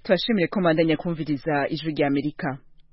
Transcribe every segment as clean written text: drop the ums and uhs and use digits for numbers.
Twashimiye ko mandanya kumviriza ijwi rya Amerika.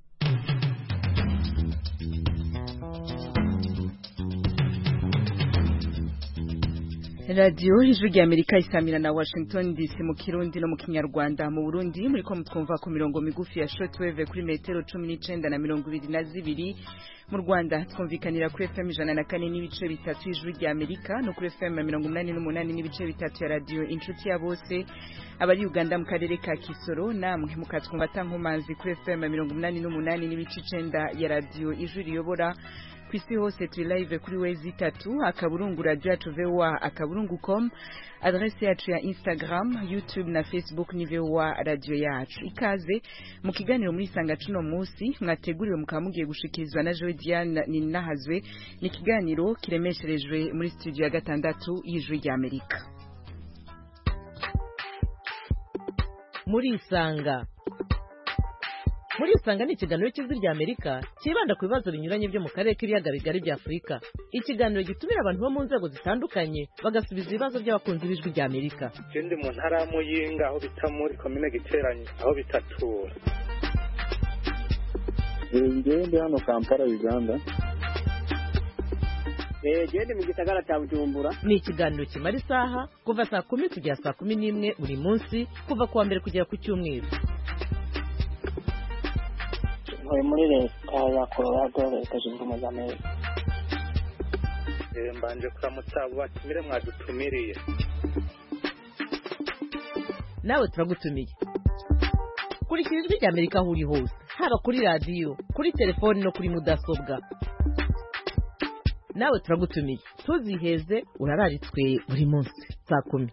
Radio ijwi rya Amerika isamira na Washington DC mu Kirundi no mu Kinyarwanda. Mu Burundi muriko mutwumva ku mirongo migufi ya shortwave kuri metero 19 na 22. Mu Rwanda twumvikanira kuri FM 104 n'ibice bitatu ijwi rya Amerika no kuri FM 88 n'ibice bitatu ya radio Inshuti ya Bose. Abari Uganda mu karere ka Kisoro namwe mukatwumva tankomanzi kuri FM 88 n'ibice 9 ya radio ijwi riyobora. Kwisi hose turi live kuri wezi 3 akaburungu radio VOA akaburungu.com, adresse yacu ya Instagram, YouTube na Facebook ni VOA radio yacu. Ikaze mu kiganiro muri sanga cuno munsi mwateguriwe mukamugiye gushikirizwa na Joy Diane Ninahazwe. Ni kiganiro kiremesherejwe muri studio ya gatandatu y'ijwi rya Amerika. Muri Isanga ni ikiganiro cy'ijwi rya Amerika kibanda ku bibazo binyuranye byo mu karere k'ibiyaga bigari bya Afurika. Ikiganiro gitumira abantu bo mu nzego zitandukanye bagasubiza ibibazo by'abakunzi b'ijwi rya Amerika. Ikindi mu ntara ya Muyinga aho bita muri komine Giteranye aho bitatura. Ndi hano Kampala Uganda. Gende mu gisagara cya Bujumbura. Ni ikiganiro kimara isaha kuva saa 10 kugera saa 11 buri munsi kuva kuwa mbere kugera ku cyumweru. Muri leta ya Colorado leta zunze ubumwe za Amerika. Mbanje kuramutsa abo batumire mwadutumiriye. Nawe turagutumiye. Kurikira ijwi rya Amerika aho uri hose, haba kuri radio, kuri telefoni no kuri mudasobwa. Nawe turagutumiye. Tuziheze urararitswe buri munsi saa 10.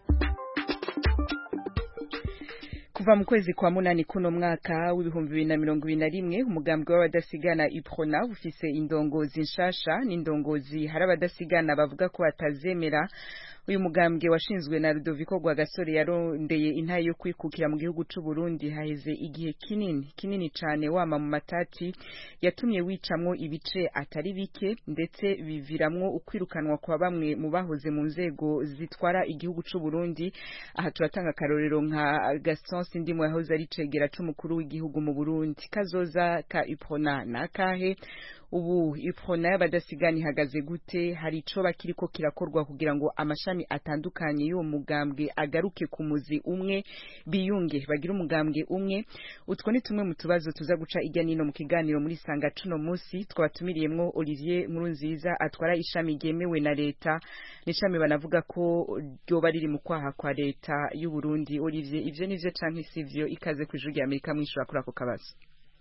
Kuva mu kwezi kwa munani kuno mwaka w'ibihumbi 2021 umugambwe w'abadasigana Iprona ufise indongozi nshasha n'indongozi harabadasigana bavuga ko atazemera. Uyu mugambwe washinzwe na Rudoviko Rwagasore yarondeye intayo yo kwikukira mu gihugu c'u Burundi haheze igihe kinini cane wama mu matati yatumye wicamwo ibice atari bike ndetse biviramwo ukwirukanwa kwa bamwe mu bahoze mu nzego zitwara igihugu c'u Burundi. Aha turatanga karorero nka Gaston Sindimo yahoze ari cegera c'umukuru w'igihugu mu Burundi. Kazoza ka Iprona nakahe? Ubu Iprona y'abadasigana ihagaze gute? Hari ico bakiriko kirakorwa kugira ngo amashami atandukanye y'uwo mugambwe agaruke ku muzi umwe, biyunge bagira umugambwe umwe? Utwo ni tumwe mu tubazo tuza guca ijya nino mu kiganiro muri sanga cuno munsi. Twabatumiriyemwo Olivier Nkurunziza atwara ishami ryemewe na leta, n'ishami banavuga ko ryoba riri mu kwaha kwa leta y'u Burundi. Olivier, ivyo nivyo canke sivyo? Ikaze ku ijwi rya Amerika mwishura kuri ako kabazo.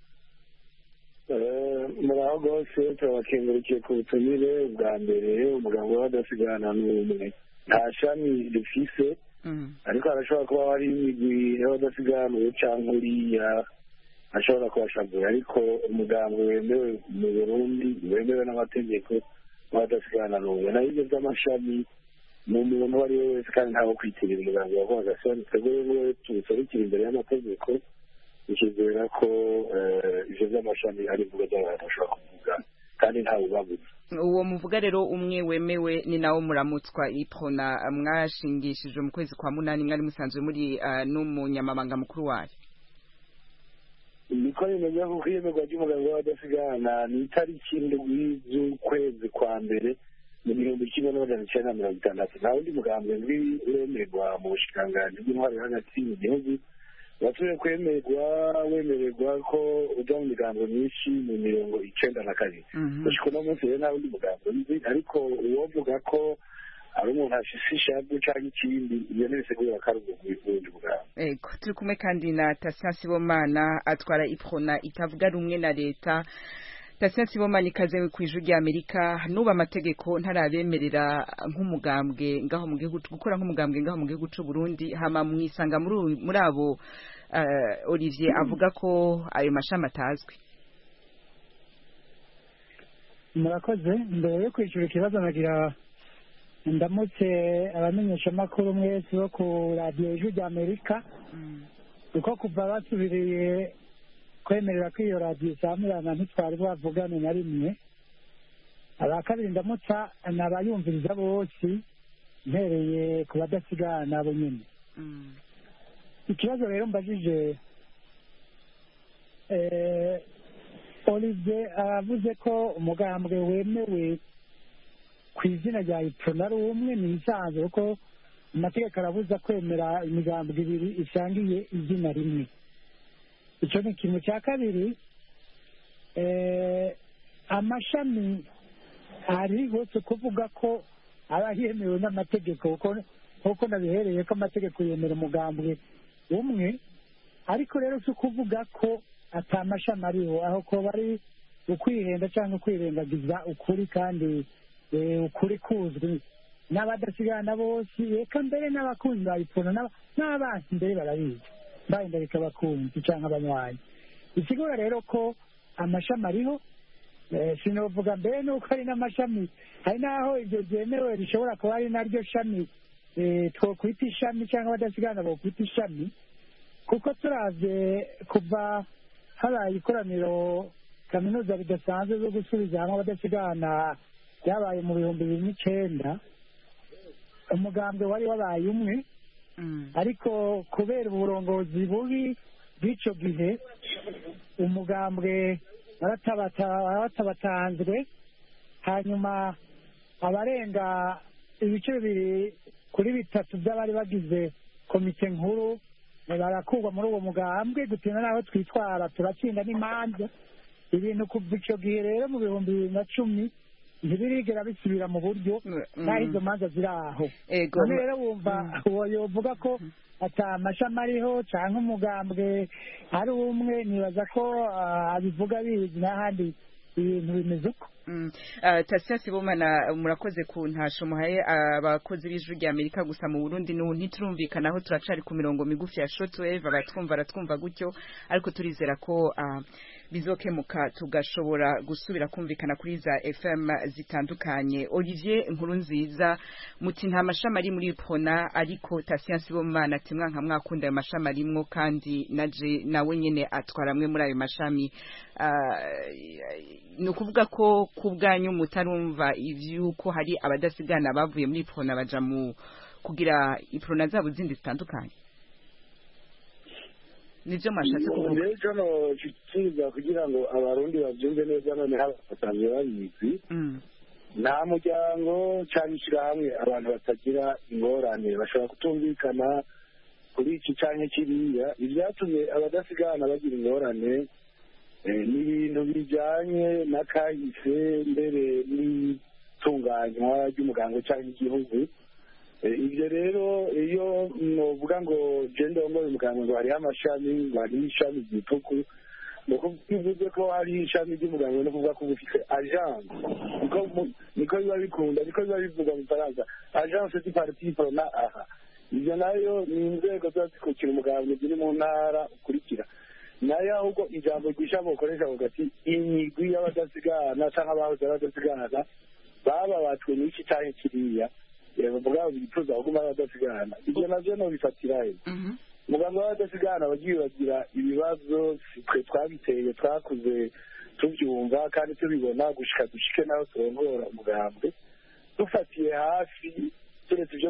Muraho gose tubakengurukije ku butumire bwa mbere. Umugabo w'abadasigana n'umwe nta shami rifise, ariko arashobora kuba hari imigwi y'abadasigana cyangwa uriya ashobora kubashagura, ariko umugambwe wemewe mu Burundi wemewe n'amategeko w'abadasigana n'umwe. naho ibyo by'amashami mu muntu uwo ari we wese kandi ntawe kwitirira umugambwe wa Rwagasore. twebwe tubisobekira imbere y'amategeko, ikizera ko ivyo by'amashami ari vuga by'abantu bashobora kuvuga kandi ntawe ubabuza. Uwo muvuga rero umwe wemewe ni nawo muramutswa Iprona mwashingishije mu kwezi kwa munani mwari musanzwe muri n'umunyamabanga mukuru wayo. Niko nimenya ko kwiyemerwa ry'umugambwe w'abadasigana ni itariki indwi z'ukwezi kwa mbere mu 1960. nta wundi mugambwe uremerwa mu bushikiranganji bw'intwaro hagati mu gihugu watuye wemererwa ko uja mu migambo myinshi mu 92. gushika uno munsi rero nta wundi mugambo nzi, ariko uwovuga ko ari umuntu afise ishavu canke ikindi, iyo ntibisigura ko ari ubundi mugambo. Ego turi kumwe kandi na Tatien Sibomana atwara Iprona itavuga rumwe na leta. Tatien Sibomana ikaze ku ijwi rya Amerika. Nuba amategeko ntarabemerera nk'umugambwe ngaho mu gihugu gukora nk'umugambwe ngaho mu gihugu c'u Burundi, hama mwisanga muri abo Olivier avuga ko ayo mashami atazwi. Murakoze. Mbere yo kwishura ikibazo nagira ndamutse abamenyesha makuru mwese bo ku radio ijwi rya Amerika, uko kuva basubiriye kwemerera ko iyo radio isamirana ntitwari bavugane na rimwe. Abakabiri ndamutsa n'abayumviriza bose mpereye ku badasigana bo nyene. Ikibazo rero mbajije Olivier aravuze ko umugambwe wemewe ku izina rya iprona ari umwe ni isanzwe kuko amategeko arabuza kwemera imigambwe ibiri isangiye izina rimwe. Icyo ni ikintu cya kabiri. Amashami ari hose kuvuga ko aba yemewe n'amategeko kuko nabihereye ko amategeko yemera umugambwe umwe, ariko rero si ukuvuga ko atamashami ariho, aho ko bari ukwihenda cyangwa kwirengagiza ukuri, kandi ukuri kuzwi n'abadasigana bose, reka mbere n'abakunzi bayipfuna n'abansi mbere barabizi bayenda reka abakunzi cyangwa abanywanyi. Ikigoye rero ko amashami ariho, sinovuga mbere nuko ari n'amashami, hari n'aho ibyo byemewe rishobora kuba ari naryo shami twokwita ishami cyangwa abadasigana bokwita ishami, kuko turavye kuva habaye ikoraniro kaminuza ridasanzwe zo gusubiza hamwe abadasigana byabaye mu 2009, umugambwe wari wabaye umwe, ariko kubera uburongozi bubi bw'icyo gihe umugambwe waratabatanzwe, hanyuma abarenga ibice 2 kuri 3 by'abari bagize komite nkuru barakurwa muri uwo mugambwe, gutina naho twitwara turatsinda n'imanza. Ibintu kuva icyo gihe rero mu 2010 ntibirigera bisubira mu buryo, naho izo manza ziri aho. None rero wumva uwo yovuga ko atamashami ariho cyangwa umugambwe ari umwe, nibaza ko abivuga bizi n'ahandi ibintu bimeze uko. Tasia Sibomana, murakoze ku ntasho muhaye abakozi b'Ijwi rya Amerika, gusa mu Burundi ntiturumvikana aho turacari ku mirongo migufi ya shortwave, aratwumva gutyo, ariko turizera ko bizokemuka tugashobora gusubira kumvikana kuri za FM zitandukanye. Olivier Nkurunziza, muti nta mashami ari muri Prona, ariko Tasia Sibomana ati mwanka mwakunda ayo mashami arimwo, kandi nawe nyene atwara amwe muri ayo mashami. Ni ukuvuga ko ku bwanyu mutarumva ivyuko hari abadasigana bavuye muri Prona baja mu kugira iprona zabo zindi zitandukanye? Nivyo mashatse kuvuga. Rero no kiza kugira ngo abarundi bavyumve neza, none habatangiye babizi. Nta muryango cyangwa ishyirahamwe abantu batagira ingorane bashobora kutumvikana kuri iki canke kiriya. Ivyatumye abadasigana bagira ingorane ni ibintu bijanye n'akahise mbere n'itunganywa ry'umugango cyangwa igihugu. Ibyo rero iyo novuga ngo genda wambaye umugango ngo hariho amashami, ngo hariho ishami ry'ituku, bivuze ko hari ishami ry'umugango no kuvuga ko bufite agence, niko biba bikunda, niko biba bivuga mu Faransa, agence du parti Prona. Aha, ibyo nayo ni inzego ziba zikukira umugango ziri mu ntara ukurikira, nayo ahubwo ijambo ryisha mukoresha avuga ati imigwi y'abadasigana cyangwa abahoze abadasigana bababatswe n'iki cyane kiriya, bavuga bifuza kuguma abadasigana. Ibyo navyo no bifatirayo umugambi w'abadasigana bagiye bagira ibibazo, twe twabiteye, twakuze tubyumva kandi tubibona dushike naho turongora umugambwe, dufatiye hafi turetse ibyo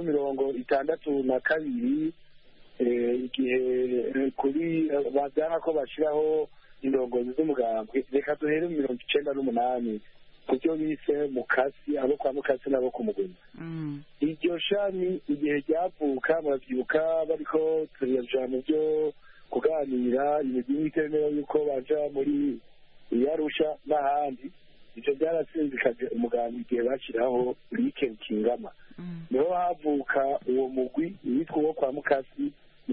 62 igihe kuri bajyana ko bashyiraho indongozi z'umugambwe. Reka duhere 98 kubyo bise mukasi, abo kwa mukasi nabo ku Mugina. Iryo shami igihe ryavuka, murabyibuka bariko turiyaja mu byo kuganira imigwi itemera yuko baja muri Yarusha n'ahandi, ivyo byarasinzikaje umugambi igihe bashyiraho Like Kingama. Niho havuka uwo mugwi witwa uwo kwa mukasi mu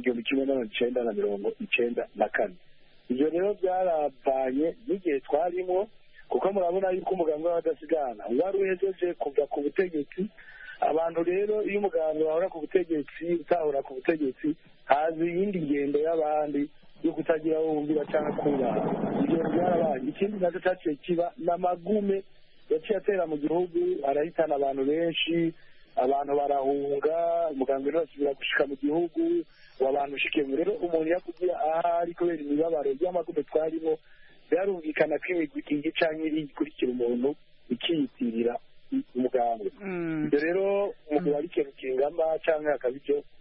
1994. Ivyo rero byaravanye n'igihe twarimo, kuko murabona yuko umugambi w'abadasigana wari uhejeje kuva ku butegetsi. Abantu rero iyo umugambi wahora ku butegetsi utahora ku butegetsi, hazi iyindi ngendo y'abandi yo kutagira wumvira cyangwa kubaha. Ibyo byarabaye. Ikindi nacyo cyaciye kiba n'amagume yaciye atera mu gihugu, arahitana abantu benshi, abantu barahunga, umugambi ntasubira gushika mu gihugu, abantu ushikemwe. Rero umuntu yakugira ahari kubera imibabaro y'amagume twarimo, byarumvikana ko imigwi canke ikurikira umuntu ikiyitirira umugambi. Ibyo rero umugwi wa Like Kingama canke akabivyo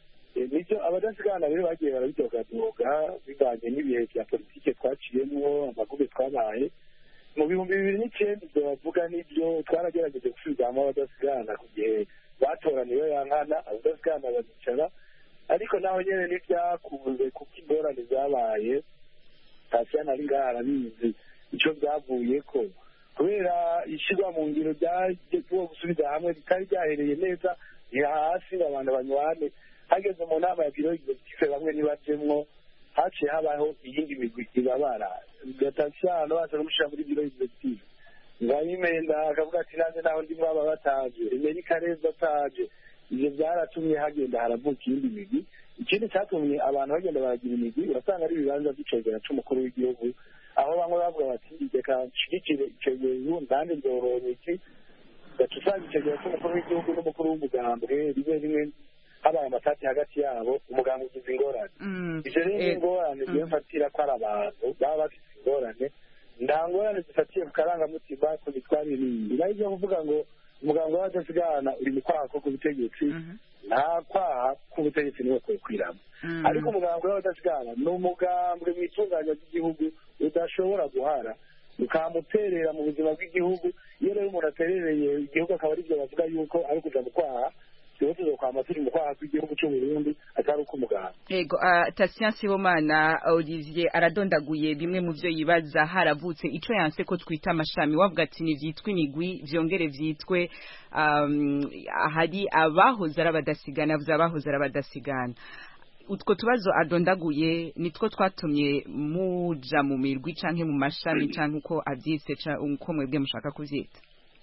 nibyo abadasigana rero bagiye barabidogadoga bivanye n'ibihe bya politike twaciyemo amagume twabaye mu 2009 ibyo bavuga nibyo twaragerageje gusubizamo abadasigana ku gihe batoraniwe yankana abadasigana bazicara ariko naho nyene ntibyakunze kuko ingorane zabaye Tasiyana ari ngaha arabizi icyo byavuyeko kubera ishyirwa mu ngiro ryagiye gusubiza hamwe bitari byahereye neza ni hasi abantu banywane hageze mu nama ya biro y'executive bamwe ntibajemwo haciye habaho iyindi migwi ibabara Tasiyana baza kumushyira muri biro y'executive ngayimenda akavuga ati nanjye naho ndi mwaba bataje Amerika reza bataje ibyo byaratumye hagenda haravuka iyindi migwi ikindi cyatumye abantu bagenda baragira imigwi urasanga ari ibibanza by'icegera c'umukuru w'igihugu aho bamwe bavuga bati reka nshigikire icegera ndande ndoronye iki gaca usanga icegera c'umukuru w'igihugu n'umukuru w'umugambwe rimwe rimwe habaye amatati hagati yabo umugambwe ugize ingorane ivyo rero ingorane niyo mfatira ko ari abantu baba bafite ingorane nta ngorane zifatiye ku karangamutima ku mitwarire nayo ivyo kuvuga ngo umugambwe w'abadasigana uri mu kwaha ko ku butegetsi nta kwaha k'ubutegetsi niwe kwekwiramo ariko umugambwe w'abadasigana ni umugambwe mu itunganya ry'igihugu udashobora guhara ukamuterera mu buzima bw'igihugu iyo rero umuntu aterereye igihugu akaba aribyo bavuga yuko ari kuja mu kwaha twese tuzokwama turi mu kwaha kw'igihugu c'uburundi atari uko umugambwe yego Tasien Sibomana Olivier aradondaguye bimwe mu vyo yibaza haravutse ico yanse ko twita amashami wavuga ati ni vyitwa imigwi vyongere vyitwe hari abahoze arabadasigana abahoze arabadasigana utwo tubazo adondaguye nitwo twatumye muja mu mirwi canke mu mashami canke uko avyise uko mwebwe mushaka kuvyita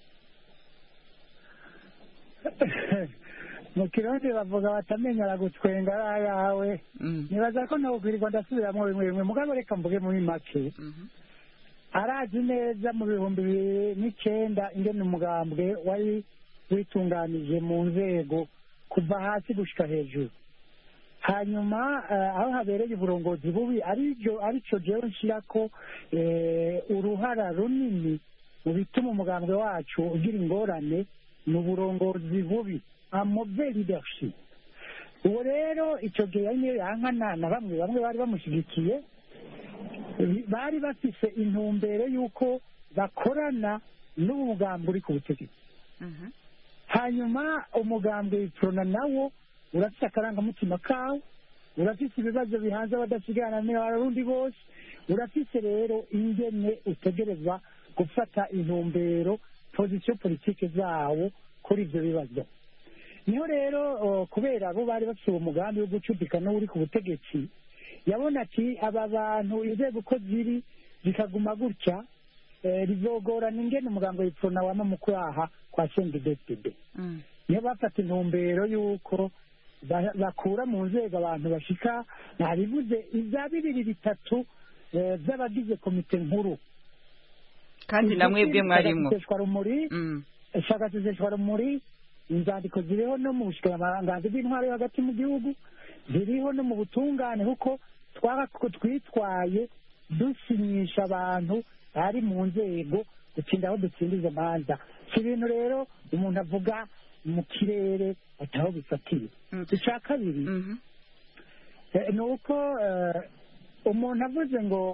mu kirundi bavuga batamenyera gutwenga ari ayawe nibaza ko ntabwirirwa ndasubiramo bimwe bimwe mugabo reka mvuge muri make arazi neza mu 2009 ingene umugambwe wari witunganije mu nzego kuva hasi gushika hejuru hanyuma aho habereye uburongozi bubi arico jewe nshirako uruhara runini mu bituma umugambwe wacu ugira ingorane mu burongozi bubi mauvais leadership uwo rero icyo gihe yari yankana na bamwe bari bamushyigikiye bari bafise intumbero y'uko bakorana n'umugambi uri ku butegetsi hanyuma umugambi w'iprona nawo urafise akarangamutima kawo urafise ibibazo bihanze abadasigana n'abarundi bose urafise rero ingene utegerezwa gufata intumbero position politike zawo kuri ivyo bibazo niho rero kubera abo bari bafite umugambi wo gucudika n'uri ku butegetsi yabona ati aba bantu inzego uko ziri zikaguma gutya rizogorana ingene umugambi w'ipfuna wama mu kwaha kwa CNDD-FDD niyo bafata intumbero y'uko bakura mu nzego abantu bashika ntabivuze iza 2-3 by'abagize komite nkuru kandi namwebwe mwarimwo shakatuzeshwa rumuri inzandiko ziriho no mu bushikiranganji bw'intwaro yo hagati mu gihugu ziriho no mu butungane kuko twitwaye dusinyisha abantu bari mu nzego gutsinda aho dutsindiza imanza si ibintu rero umuntu avuga mu kirere ataho bifatiye icya kabiri ni uko umuntu avuze ngo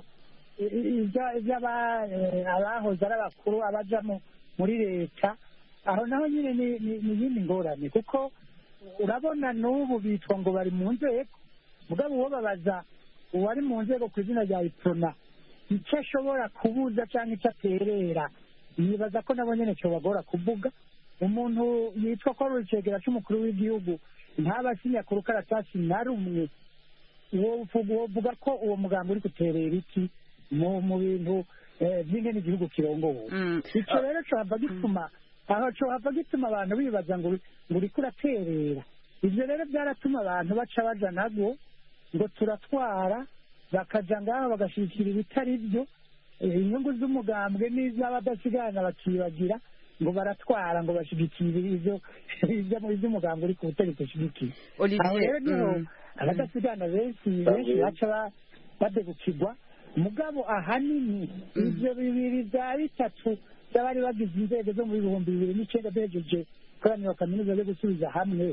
abahoze ari abakuru abaja muri leta aho naho nyine ni iyindi ngorane kuko urabona n'ubu bitwa ngo bari mu nzego mugabo uwo babaza uwari mu nzego ku izina rya iprona icyo ashobora kubuza cyangwa icyo aterera yibaza ko nabo nyine cyo bagora kuvuga umuntu yitwa ko ari urukegera cy'umukuru w'igihugu ntaba asinya ku rukaratasi na rumwe wovuga ko uwo mugambi uri guterera iki mu bintu by'ingene igihugu kirongowe icyo rero cohava gituma abantu bibaza ngo uriko uraterera ivyo rero byaratuma abantu baca baja nabwo ngo turatwara bakaja ngaho bagashikira ibitari byo inyungu z'umugambwe n'iz'abadasigana bakibagira ngo baratwara ngo bashigikire ivy'umugambwe uri ku butegetsi ushigikiye aho rero niho abadasigana benshi baca badegukirwa mugabo ahanini ivyo bibiri vya bitatu by'abari bagize inzego zo mu 2009 bejeje koraniro kaminuza yo gusubiza hamwe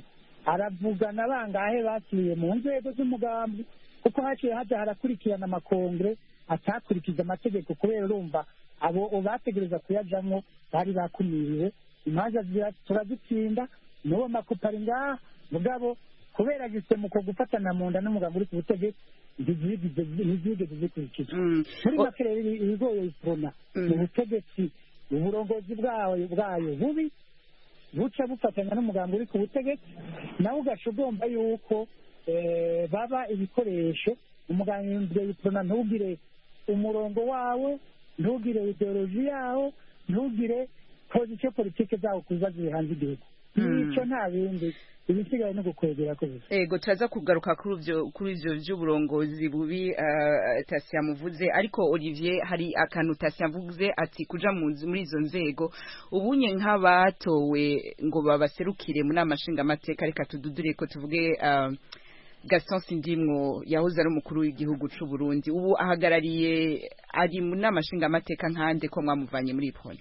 aravugana bangahe basubiye mu nzego z'umugambi kuko haciye haja harakurikirana amakongre atakurikiza amategeko kubera urumva abo bategereza kuyajamwo bari bakumiriwe imanza turazitsinda n'uwo makupari ngaha mugabo kubera gisemuko gufatana mu nda n'umugambi uri ku butegetsi ntizigeze zikurikizwa muri make rero ibigoye iprona mu butegetsi uburongozi bwayo bubi buca bufatanya n'umugambi uri ku butegetsi nawe ugaca ugomba yuko baba ibikoresho umugambi iprona ntugire umurongo wawe ntugire ideoloji yawo ntugire pozisiyo politike zawo ku bibazo bihanze igihugu nicyo nta bindi ibisigaye no gukwegera ko bisa ego turaza kugaruka kuri ivyo vy'uburongozi bubi Tasia muvuze ariko Olivier hari akantu Tasia mvuze ati kuja muri izo nzego ubunye nk'abatowe ngo babaserukire mu nama nshingamateka reka tududure ko tuvuge Gaston Sindimwo yahoze ari umukuru w'igihugu c'u Burundi ubu ahagarariye ari mu nama nshingamateka nkande ko mwamuvanye muri iponi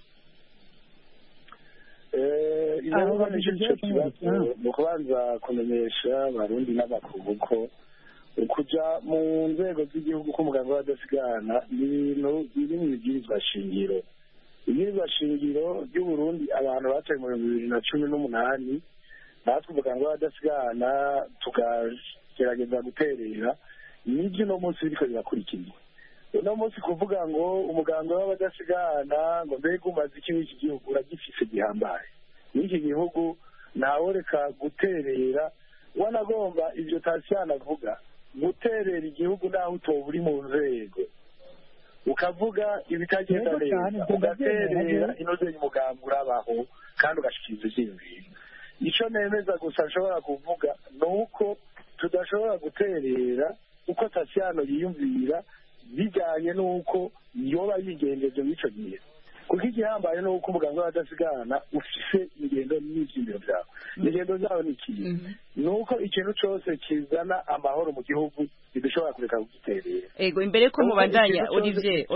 inama n'icyo kibazo mu kubanza kumenyesha abarundi n'abakungu ko kuja mu nzego z'igihugu k'umuganga w'abadasigana ni ibintu biri mu ibwirizwa shingiro ibwirizwa shingiro ry'uburundi abantu batoye mu 2018 natwe umuganga w'abadasigana tukagerageza guterera n'ibyo uno munsi biriko birakurikizwa uno munsi kuvuga ngo umuganga w'abadasigana ngo mbega umaze iki w'iki gihugu uragifise gihambaye n'iki gihugu ntaworeka guterera wanagomba ivyo Tasiyana avuga guterera igihugu naho utoba uri mu nzego ukavuga ibitagenda neza ugaterera inoze y'umugambi urabaho kandi ugashikiriza ivyiyumviro ico nemeza gusa nshobora kuvuga ni uko tudashobora guterera uko Tasiyano yiyumvira bijyanye n'uko yoba yigengeje mw'ico gihe kuko igihambaye n'uko umuganga w'abadasigana ufise ingendo n'ivyiyumviro vyawe ingendo zawe ni ikintu ni uko ikintu cose kizana amahoro mu gihugu bidushobora kureka kugiterera ego imbere ko mubandanya Olivier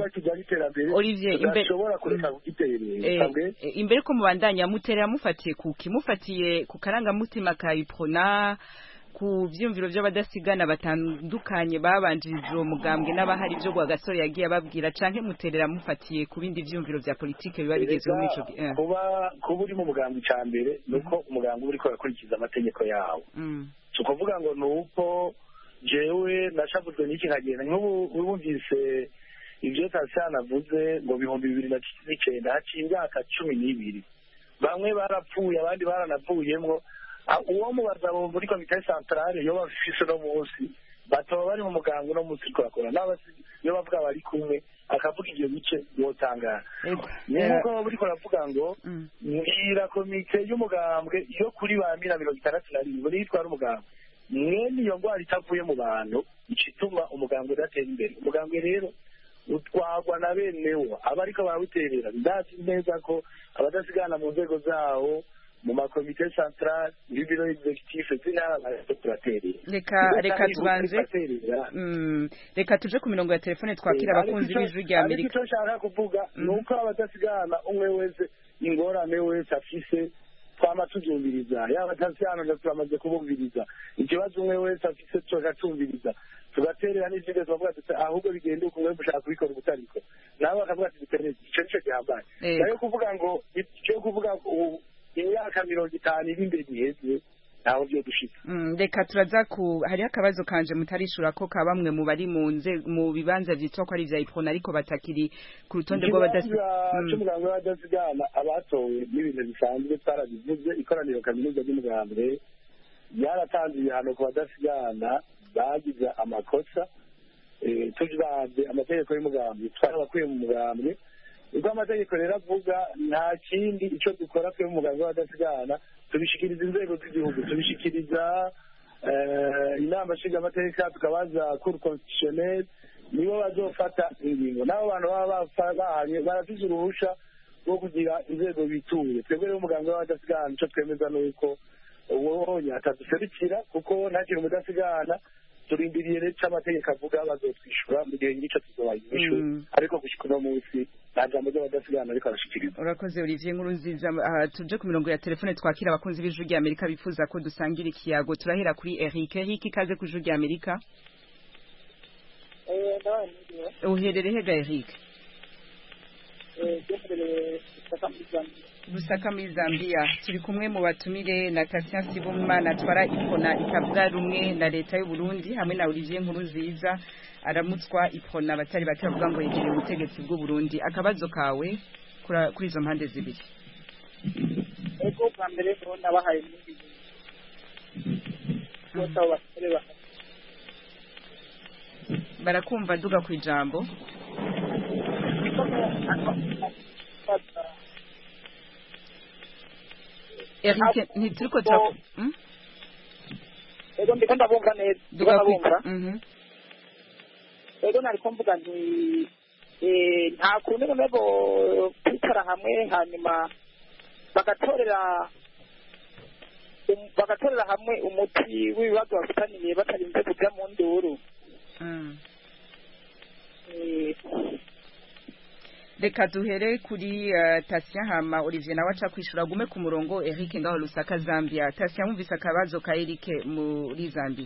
tudashobora kureka kugiterera imbere ko mubandanya muterera mufatiye kuki mufatiye ku karangamutima ka iprona ku vyumviro vy'abadasigana batandukanye babanjirije uwo mugambwe n'abahari byo gwa gasore yagiye ababwira canke muterera mufatiye ku bindi vyumviro vya politike biba bigezweho muri ico kuba uri mu mugambwe ca mbere nuko umugambwe uriko urakurikiza amategeko yawo tukuvuga ngo nuko jewe nashavuzwe n'iki nkagenda nk'ubu wumvise ivyo Tasiyana avuze ngo 2019 haciye imyaka 12 bamwe barapfuye abandi baranavuyemwo uwo mubaza bo muri komite centrale yo bafise no munsi bataba bari mu muganga no munsi twakora yo bavuga bari kumwe akavuga iyo bice yotangara nuko buri ko ravuga ngo mwira komite y'umugambwe yo kuri ba 167 buri yitwara umugambwe mwene iyo ngwara itavuye mu bantu icituma umugambwe udatera imbere umugambwe rero utwagwa na benewo abariko barawuterera ndazi neza ko abadasigana mu nzego zawo mu makomite centrale n'ibiro executif z'intara baraturaterera reka tubanze reka tuje ku mirongo ya telefone twakira abakunzi b'ijwi rya Amerika icyo nshaka kuvuga ni uko abadasigana umwe wese ingorane wese afise twama tubyumviriza yaba Tasiyana na turamaze kubumviriza ikibazo umwe wese afise tugatumviriza tugaterera n'izindi tuvuga tuti ahubwo bigenda uko mwe mushaka kubikora ubutariko nawe bakavuga ati duterere icyo nico gihambaye nayo kuvuga ngo icyo kuvuga imyaka 50 iri imbere iheze ntaho byo dushika reka turaza hariho akabazo kanje mutarishura ko ka bamwe mu bari mu bibanza vyitwa ko ari vya iprona ariko batakiri ku rutonde rw'abadasigana w'abadasigana abatowe n'ibintu bisanzwe twarabivuze ikoraniro kaminuza ry'umugambwe yaratanze ibihano ku badasigana bagize amakosa tujibavye amategeko y'umugambwe twarabakuye mu mugambwe ubwo amategeko rero avuga nta kindi icyo dukora twe mu muganga w'abadasigana tubishikiriza inzego z'igihugu tubishikiriza inama nshingamateka tukabaza cour constitutionnelle nibo bazofata ingingo n'abo bantu baba bahanye barafise uruhusha rwo kugira inzego bituye twebwe rero umuganga w'abadasigana icyo twemeza ni uko uwo ataduserukira kuko nta kintu umudasigana turindiriye rero amategeko avuga bazotwishyura mu gihe ngicyo tuzobaha inyishu ariko gushyika uno munsi nta jambo ry'abadasigana ariko arashikiriza. Urakoze Olivier Nkurunziza. Tuje ku mirongo ya telefone twakira abakunzi b'Ijwi rya Amerika bifuza ko dusangira ikiyago. Turahera kuri Eric. Eric, ikaze ku Ijwi rya Amerika. Uherereye hega Eric? Lusaka muri Zambia. Turi kumwe mu batumire na Tatien Sibomana atwara Iprona ikavuga rumwe na leta y'u Burundi hamwe na Olivier Nkurunziza aramutswa Iprona batari batavuga ngo yegereye ubutegetsi bw'u Burundi. Akabazo kawe kuri izo mpande zibiri. Ego bwa mbere ko nabahaye barakumva duga ku ijambo. Eric, ntituriko twa ego ndiko ndabumva neza ndabumva ego nariko mvuga nti nta kuntu nego kwicara hamwe hanyuma bagatorera hamwe umuti w'ibibazo bafitaniye batarinze kuja mu nduru. Reka duhere kuri Tatien hama Olivier nawe aca kwishura gume ku murongo. Eric ngaho Lusaka Zambia. Tatien mwumvise akabazo ka Eric muri Zambia?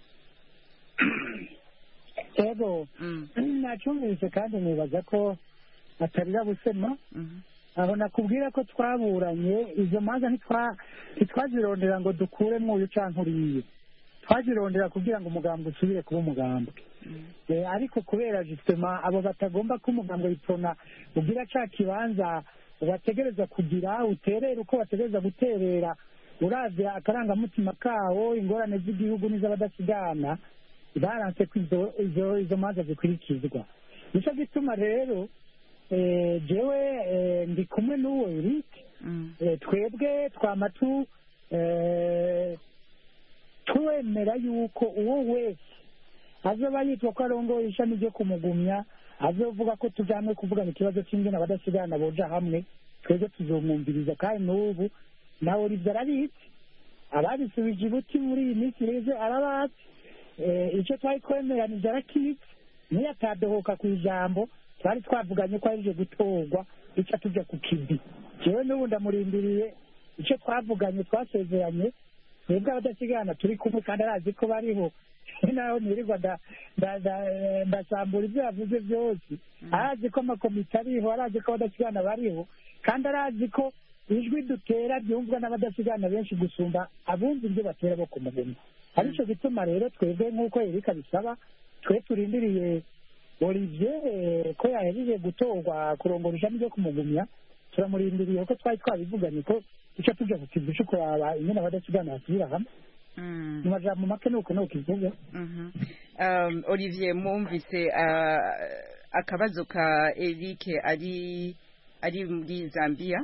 Ego nacumvise kandi nibaza ko atarira busema. Aho nakubwira ko twaburanye izo manza ntitwazirondera ngo dukuremo uyu canke uriye, twazirondera kugira ngo umugambi usubire kuba umugambi. Ariko kubera justement abo batagomba ko umugambi w'Iprona ugira ca kibanza bategereza kugira uterera uko bategereza guterera uravye akarangamutima kawo ingorane z'igihugu n'iz'abadasigana baranse ko izo manza zikurikizwa. Nico gituma rero jewe ndi kumwe n'uwo Eric, twebwe twama twemera yuko uwo wese azoba yitwa ko arongoye ishami ryo kumugumya azovuga ko tujamwe kuvugana ikibazo c'ingene abadasigana boja hamwe, twebwe tuzomwumviriza. kandi n'ubu nawe Olivier arabizi, ababisubije ibuti muri iyi minsi reze arabazi. Icyo twari kwemeranije arakizi, niyo atadohoka ku ijambo twari twavuganye ko arije gutorwa duca tuja ku kivi. Jewe n'ubu ndamurindiriye icyo twavuganye twasezeranye, twebwe abadasigana turi kumwe kandi arazi ko bariho naho nirirwa ndasambura ibyo yavuze byose. Arazi ko amakomite ariho, arazi ko abadasigana bariho, kandi arazi ko ijwi dutera ryumvwa n'abadasigana benshi gusumba abumva ibyo batera bo kumugumya. Arico gituma rero twebwe nk'uko Eric abisaba, twe turindiriye Olivier ko yahejeje gutorwa kurongora ishami ryo kumugumya, turamurindiriye ko twari twabivuganye ko duca tuja ku kivu co kuraba ingene abadasigana basubira hamwe. Mu majambo make nuko kivuga. Olivier, mwumvise akabazo ka Eric ari muri Zambia?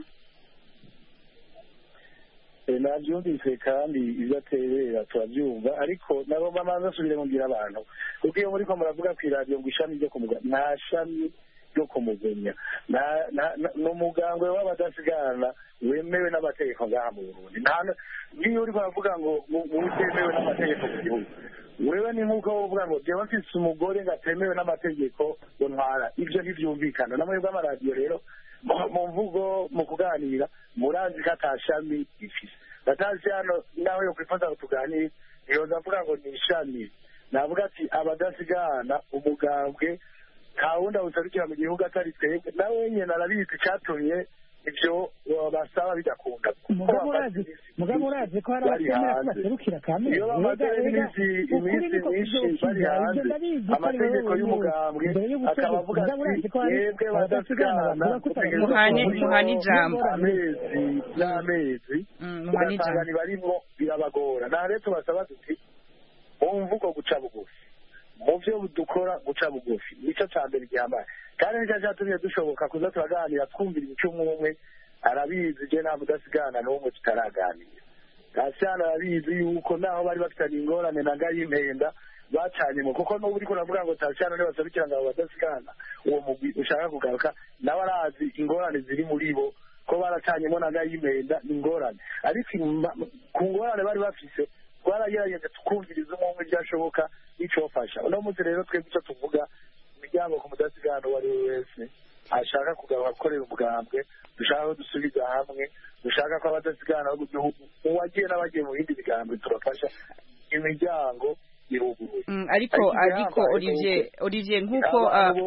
nabyumvise kandi ibyo aterera turabyumva, ariko nabo bamanza asubire mubwira abantu kuko iyo muri ko muravuga ku iradiyo ngo ishami ryo kumugumya, nta shami ryo kumugumya, ni umugambwe w'abadasigana wemewe n'amategeko ngaha mu Burundi. Niyo uriko uravuga ngo utemewe n'amategeko mu gihugu, wewe ni nk'uko wovuga ngo jewe mfise umugore ngatemewe n'amategeko ngo ntwara, ivyo ntivyumvikana. namwe bw'amaradiyo rero mu mvugo mu kuganira murazi ko atashami ifise, batazi hano nawe yo kwifuza kutuganira niyoza mvuga ngo ni ishami, navuga ati abadasigana umugambwe nta wundi awuserukira mu gihugu atari twebwe. nawe nyene arabizi icatumye ivyo basaba bidakunda. mugabo urazi ko hari abatemera ko baserukira kamere, iyo bamaze iminsi myinshi bari hanze, amategeko y'umugambwe akaba avuga ati yebwe badasigana muhani ijambo n'amezi ugasanga ntibarimwo birabagora. naho rero tubasaba tuti mu mvugo guca bugufi, mu byo dukora guca bugufi, nico ca mbere gihambaye, kandi nicyo cyatumye dushoboka kuza turaganira twumvira imico umwe. arabizi je nta mudasigana n'umwe tutaraganira. Gasana arabizi yuko naho bari bafitanye ingorane na Gayimpenda bacanyemo, kuko n'ubu uriko uravuga ngo Tashyano ne basabikira ngo badasigana uwo mugwi ushaka kugaruka, nawe arazi ingorane ziri muri bo ko baracanyemo na Gayimpenda ingorane, ariko ku ngorane bari bafise twaragerageza tukumviriza umwe byashoboka n'icofasha uno munsi rero twebwe icyo tuvuga imiryango ku mudasigana uwo ari we wese ashaka kugaruka gukorera umugambwe dushaka ko dusubiza hamwe dushaka ko abadasigana bo mu gihugu uwagiye n'abagiye mu bindi migambwe turafasha imiryango iruguruye ariko Olivier nk'uko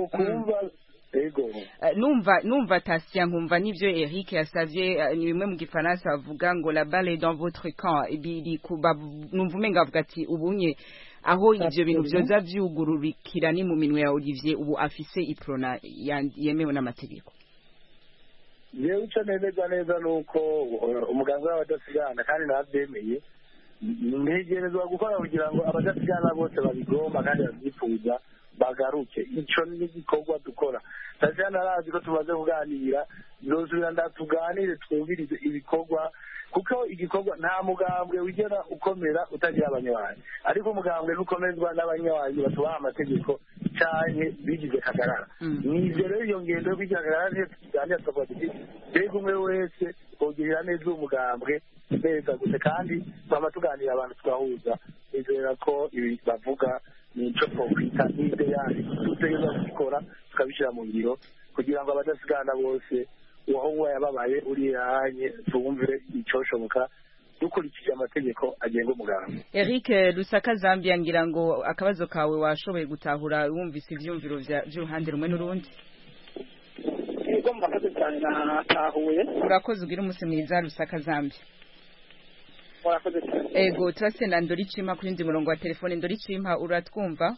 numva Tasia nkumva n'ibyo Eric yasavye ni bimwe mu gifaransa bavuga ngo la balle dans votre camp numva umenga avuga ati ubunye aho ivyo bintu vyoza vyugururikira ni mu minwe ya Olivier ubu afise iprona yemewe n'amategeko. Yewe ico neza nuko umuganga w'abadasigana kandi navyemeye ntegerezwa gukora kugira ngo abadasigana bose babigomba kandi babyifuza bagaruke ico ni igikorwa dukora Tasia narazi ko tumaze kuganira nzosubira ndatuganire twumvirize ibikorwa kuko igikorwa nta mugambwe wigera ukomera utagira abanywanyi ariko umugambwe nukomezwa n'abanywanyi batubaha amategeko cyane bigize kagarara nivyo rero iyo ngendo yo kwigira kagarara niyo tukiganira tukavuga tuti mbega umwe wese kugirira neza umugambwe neza gusa kandi twama tuganira abantu tugahuza nizera ko ibi bavuga nico twokwita n'ide yani tutegereza kubikora tukabishyira mu ngiro kugira ngo abadasigana bose uwo yababaye uri yahanye tumvire icoshoboka dukurikije amategeko agenga umugambwe. Eric Lusaka Zambia ngira ngo akabazo kawe washoboye gutahura wumvise ivyumviro vy'uruhande rumwe n'urundi. Yego murakoze cyane natahuye. Urakoze ugira umunsi mwiza Lusaka Zambia. Murakoze cyane. Ego turasenda Ndoricima kuri ndi murongo wa telefone. Ndoricima uratwumva?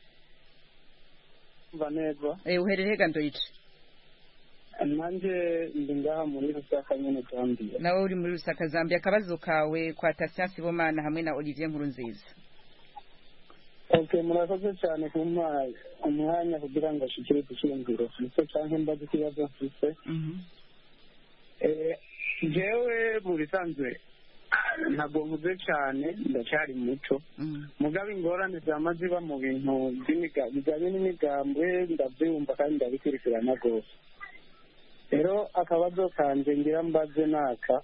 Vanego. Uherereye Ndorici? Nanje ndi ngaha muri Lusaka nyene Zambia. Nawe uri muri Lusaka Zambia akabazo kawe kwa Tasia Sibomana hamwe na Olivier Nkurunziza. Okay, murakoze cyane kumpa umwanya kugira ngo ashikire kushingiro mfise canke mbaze ikibazo mfise. Jewe mu bisanzwe ntabwo nkuze cyane ndacyari muto mugabe ingorane zama ziba mu bintu bijyanye n'imigambwe ndabyumva kandi ndabikurikirana rwose rero akabazo kanje ngira mbaze naka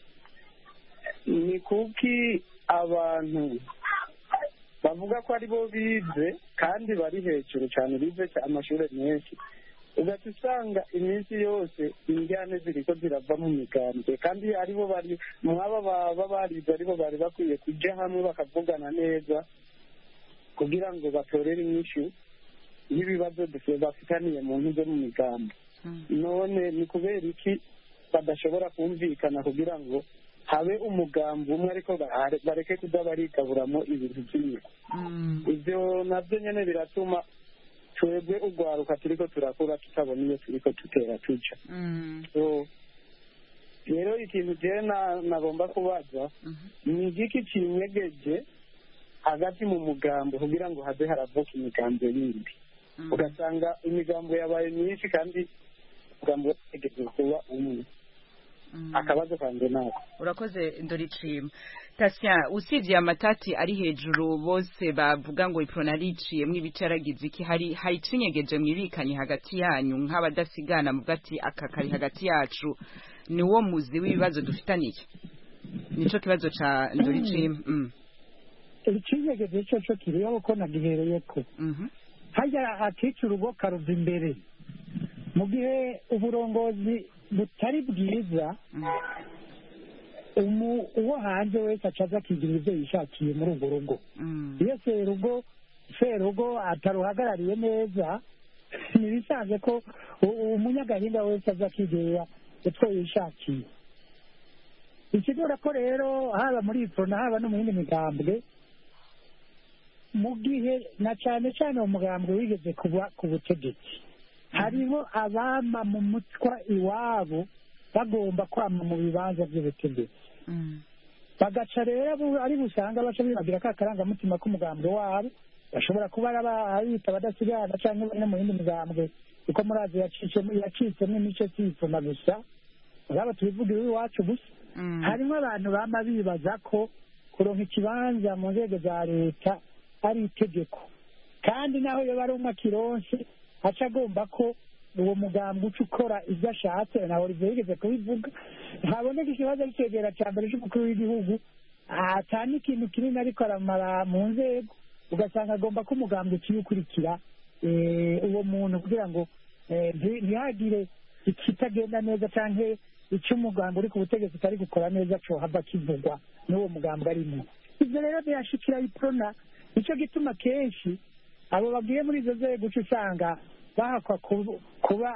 ni kuki abantu bavuga ko ari bo bize kandi bari hejuru cyane bize amashuri menshi ugahita usanga iminsi yose injyane ziriko zirava mu migambwe kandi aribo bari mwaba baba barize aribo bari bakwiye kujya hamwe bakavugana neza kugira ngo batorere inyishu y'ibibazo bafitaniye mu ntu zo mu migambwe none ni kubera iki badashobora kumvikana kugira ngo habe umugambi umwe ariko bareke kuda barigaburamo ibintu byinshi ibyo nabyo nyene biratuma twebwe ugwaruka turiko turakura tutabona iyo turiko tutera tuja rero ikintu jewe nagomba kubaza ni igiki kinyegeje hagati mu mugambo kugira ngo haze haravuka imigambo yindi ugasanga imigambo yabaye myinshi kandi umugambo wategetswe kuba umwe akabazo kanje nako urakoze Ndoricima Tasia usivye amatati ari hejuru bose bavuga ngo iprona riciyemwo ibicaragize iki hari cinyegeje mwibikanye hagati yanyu nk'abadasigana mu gati akakari hagati yacu ni wo muzi w'ibibazo dufitaniye nico kibazo ca Ndoricima icinyegeje cyo kiriho ko nagihereyeko hajya akica urugo karuva imbere mu gihe uburongozi butari bwiza uwo hanze wese acaza akigira ibyo yishakiye muri urwo rugo iyo serugo ataruhagarariye neza ntibisanze ko umunyagahinda wese aza akigera utwo yishakiye ikigora ko rero haba muri iprona haba no mu yindi migambwe mu gihe na cyane cyane uwo mugambwe wigeze kuba ku butegetsi hariho abama mu mutwa iwabo bagomba kwama mu bibanza by'ubutegetsi bagaca rero ari busanga baca bibagira ka karangamutima k'umugambwe wabo bashobora kuba abita abadasigana cyangwa bari no mu yindi migambwe kuko murazi yacitsemo imico cy'ipfuna gusa uraba tubivugira iwacu gusa harimo abantu bama bibaza ko kuronka ikibanza mu nzego za leta ari itegeko kandi naho yoba ari umwe akironse aca agomba ko uwo mugambi uca ukora ibyo ashatse nawe Olivier yigeze kubivuga haboneka ikibazo cy'icegera cya mbere cy'umukuru w'igihugu atani ikintu kinini ariko aramara mu nzego ugasanga agomba ko umugambwe uciye ukurikira uwo muntu kugira ngo ntihagire ikitagenda neza cyangwa icyo umugambwe uri ku butegetsi utari gukora neza cohava kivugwa n'uwo mugambwe arimo. ibyo rero byashikira iprona, nicyo gituma kenshi abo bagiye muri izo nzego uca usanga bahakwa kuba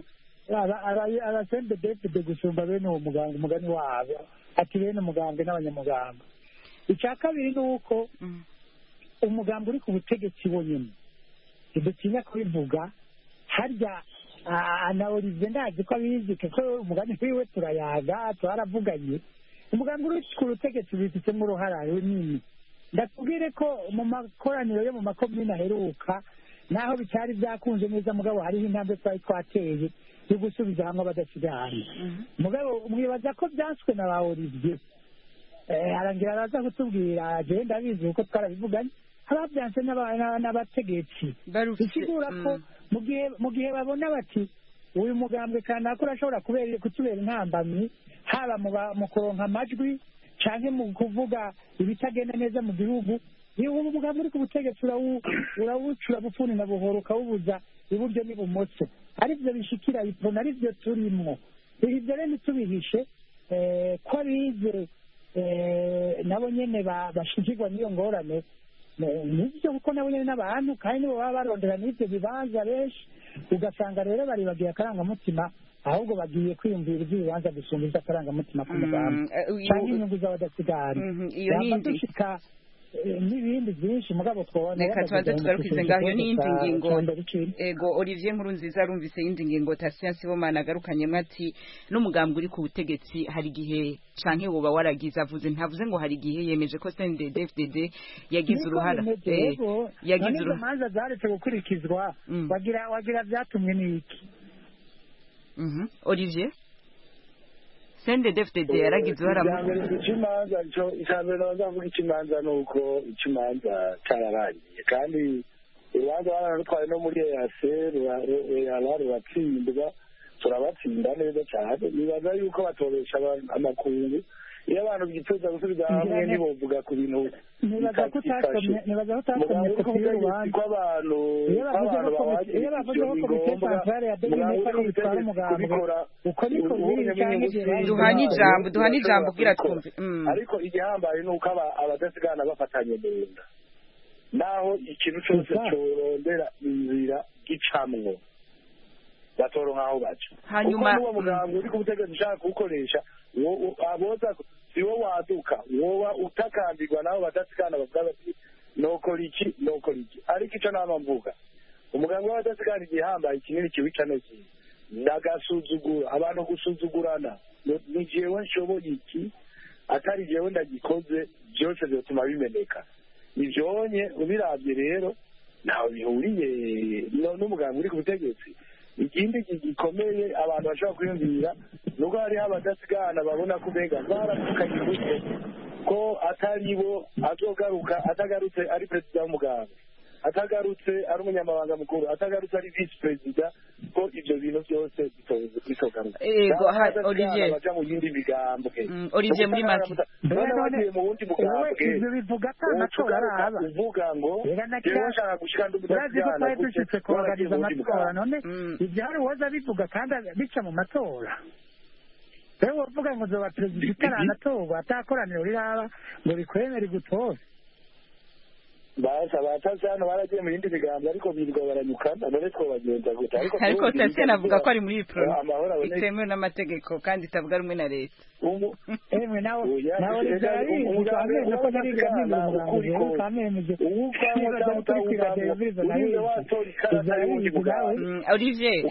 abasendedefide gusumba bene uwo muganga umugani wabo ati bene umugambwe n'abanyamugambwe. icya kabiri ni uko umugambwe uri ku butegetsi wonyine ntidutinya kubivuga, harya na Olivier ndazi ko abizi kuko umugani wiwe turayaga twaravuganye. umugambwe uri ku butegetsi bifitemo uruhara runini. ndakubwire ko mu makoraniro yo mu makomine aheruka naho bitari byakunze neza mugabo hariho intambwe twari twateye yo gusubiza hamwe abadasigana. mugabo mwibaza ko byanswe na ba Olivier arangira araza kutubwira jewe ndabizi kuko twarabivuganye ababyanse n'abategetsi bisigura ko mu gihe babona bati uyu mugambwe kanaka urashobora kutubera intambamyi haba mu kuronka amajwi canke mu kuvuga ibitagenda neza mu gihugu, ubu mugambwe uri ku butegetsi urawucura bufuni na buhoro ukawubuza iburyo n'ibumoso. arivyo bishikira iprona, arivyo turimwo. ivyo rero ntitubihishe ko abize nabo nyene bashikirwa n'iyo ngorane nibyo kuko nabo nyene n'abantu kandi nibo baba barondera n'ivyo bibanza benshi, ugasanga rero baribagiye akarangamutima ahubwo bagiye kwiyumvira iby'ibibanza gusumba iby'akarangamutima k'umugambi cyangwa inyungu z'abadasigara. yaba dushika n'ibindi byinshi mugabo twabona reka tubanze tugarukize ngaho. iyo n'iyindi ngingo ego Olivier Nkurunziza arumvise iyindi ngingo Tatien Sibomana agarukanyemo ati n'umugambi uri ku butegetsi hari igihe canke woba waragize, avuze ntavuze ngo hari igihe yemeje ko CNDD-FDD yagize uruhara yagize uruhara zaretse gukurikizwa wagira byatumwe n'iki. Olivier CNDD-FDD yaragize uruhara ikimanza icambere bazavuga ikimanza nuko ikimanza cyararangiye kandi urubanza baranatwaye no muri EAC ruratsindwa turabatsinda neza cyane. nibaza yuko batobesha amakuru iyo abantu byifuza gusubiza hamwe ntibovuga ku bintu nibaza ko utasomye kopi y'urubanza kw'abantu iyo bavuze ko komite santrale ya demokarasi ko bitwara umugambi uko niko biri cyane duhanye ijambo kugira twumve. ariko igihambaye ni uko abadasigana bafatanye mu nda, naho ikintu cyose corondera inzira gicamwo batoronka aho baca. hanyuma n'uwo mugambi uri ku butegetsi ushaka kuwukoresha aboza si wo waduka woba utakambirwa nabo badasigana bavuga bati nokora iki. ariko icyo nama mvuga umugambi w'abadasigana igihambaye kinini kiwica neza ndagasuzugura abantu gusuzugurana ni jewe nshoboye iki atari jewe ndagikoze byose byotuma bimeneka. ivyonye ubiravye rero ntaho bihuriye n'umugambi uri ku butegetsi. ikindi gikomeye abantu bashobora kwiyumvira nuko hariho abadasigana babona ko mbega baramukanye gute ko atari bo azogaruka atagarutse ari perezida w'umugambi, atagarutse ari umunyamabanga mukuru, atagarutse ari visi perezida, ko ivyo bintu byose bitogaruka. Olivier baja mu yindi migambwe. Olivier muri make bagiye mu wundi mugambwe ivyo bivuga atamatora araba uvuga ngo jewe nshaka gushika ndi umudasigana dushitse kubaganiza amatora none ivyo hari uwoza bivuga kandi bica mu matora. rero wovuga ngo zoba perezida utaranatorwa atakoraniro riraba ngo rikwemere gutora. basa batase hano baragiye mu yindi migambi ariko birirwa baranyukana none twobagenza gute. ariko Tatien avuga ko ari muri pro itemewe n'amategeko kandi itavuga rumwe na leta. emwe nawe rigari ukamenya ko nari gamira umugambi ukamenya Olivier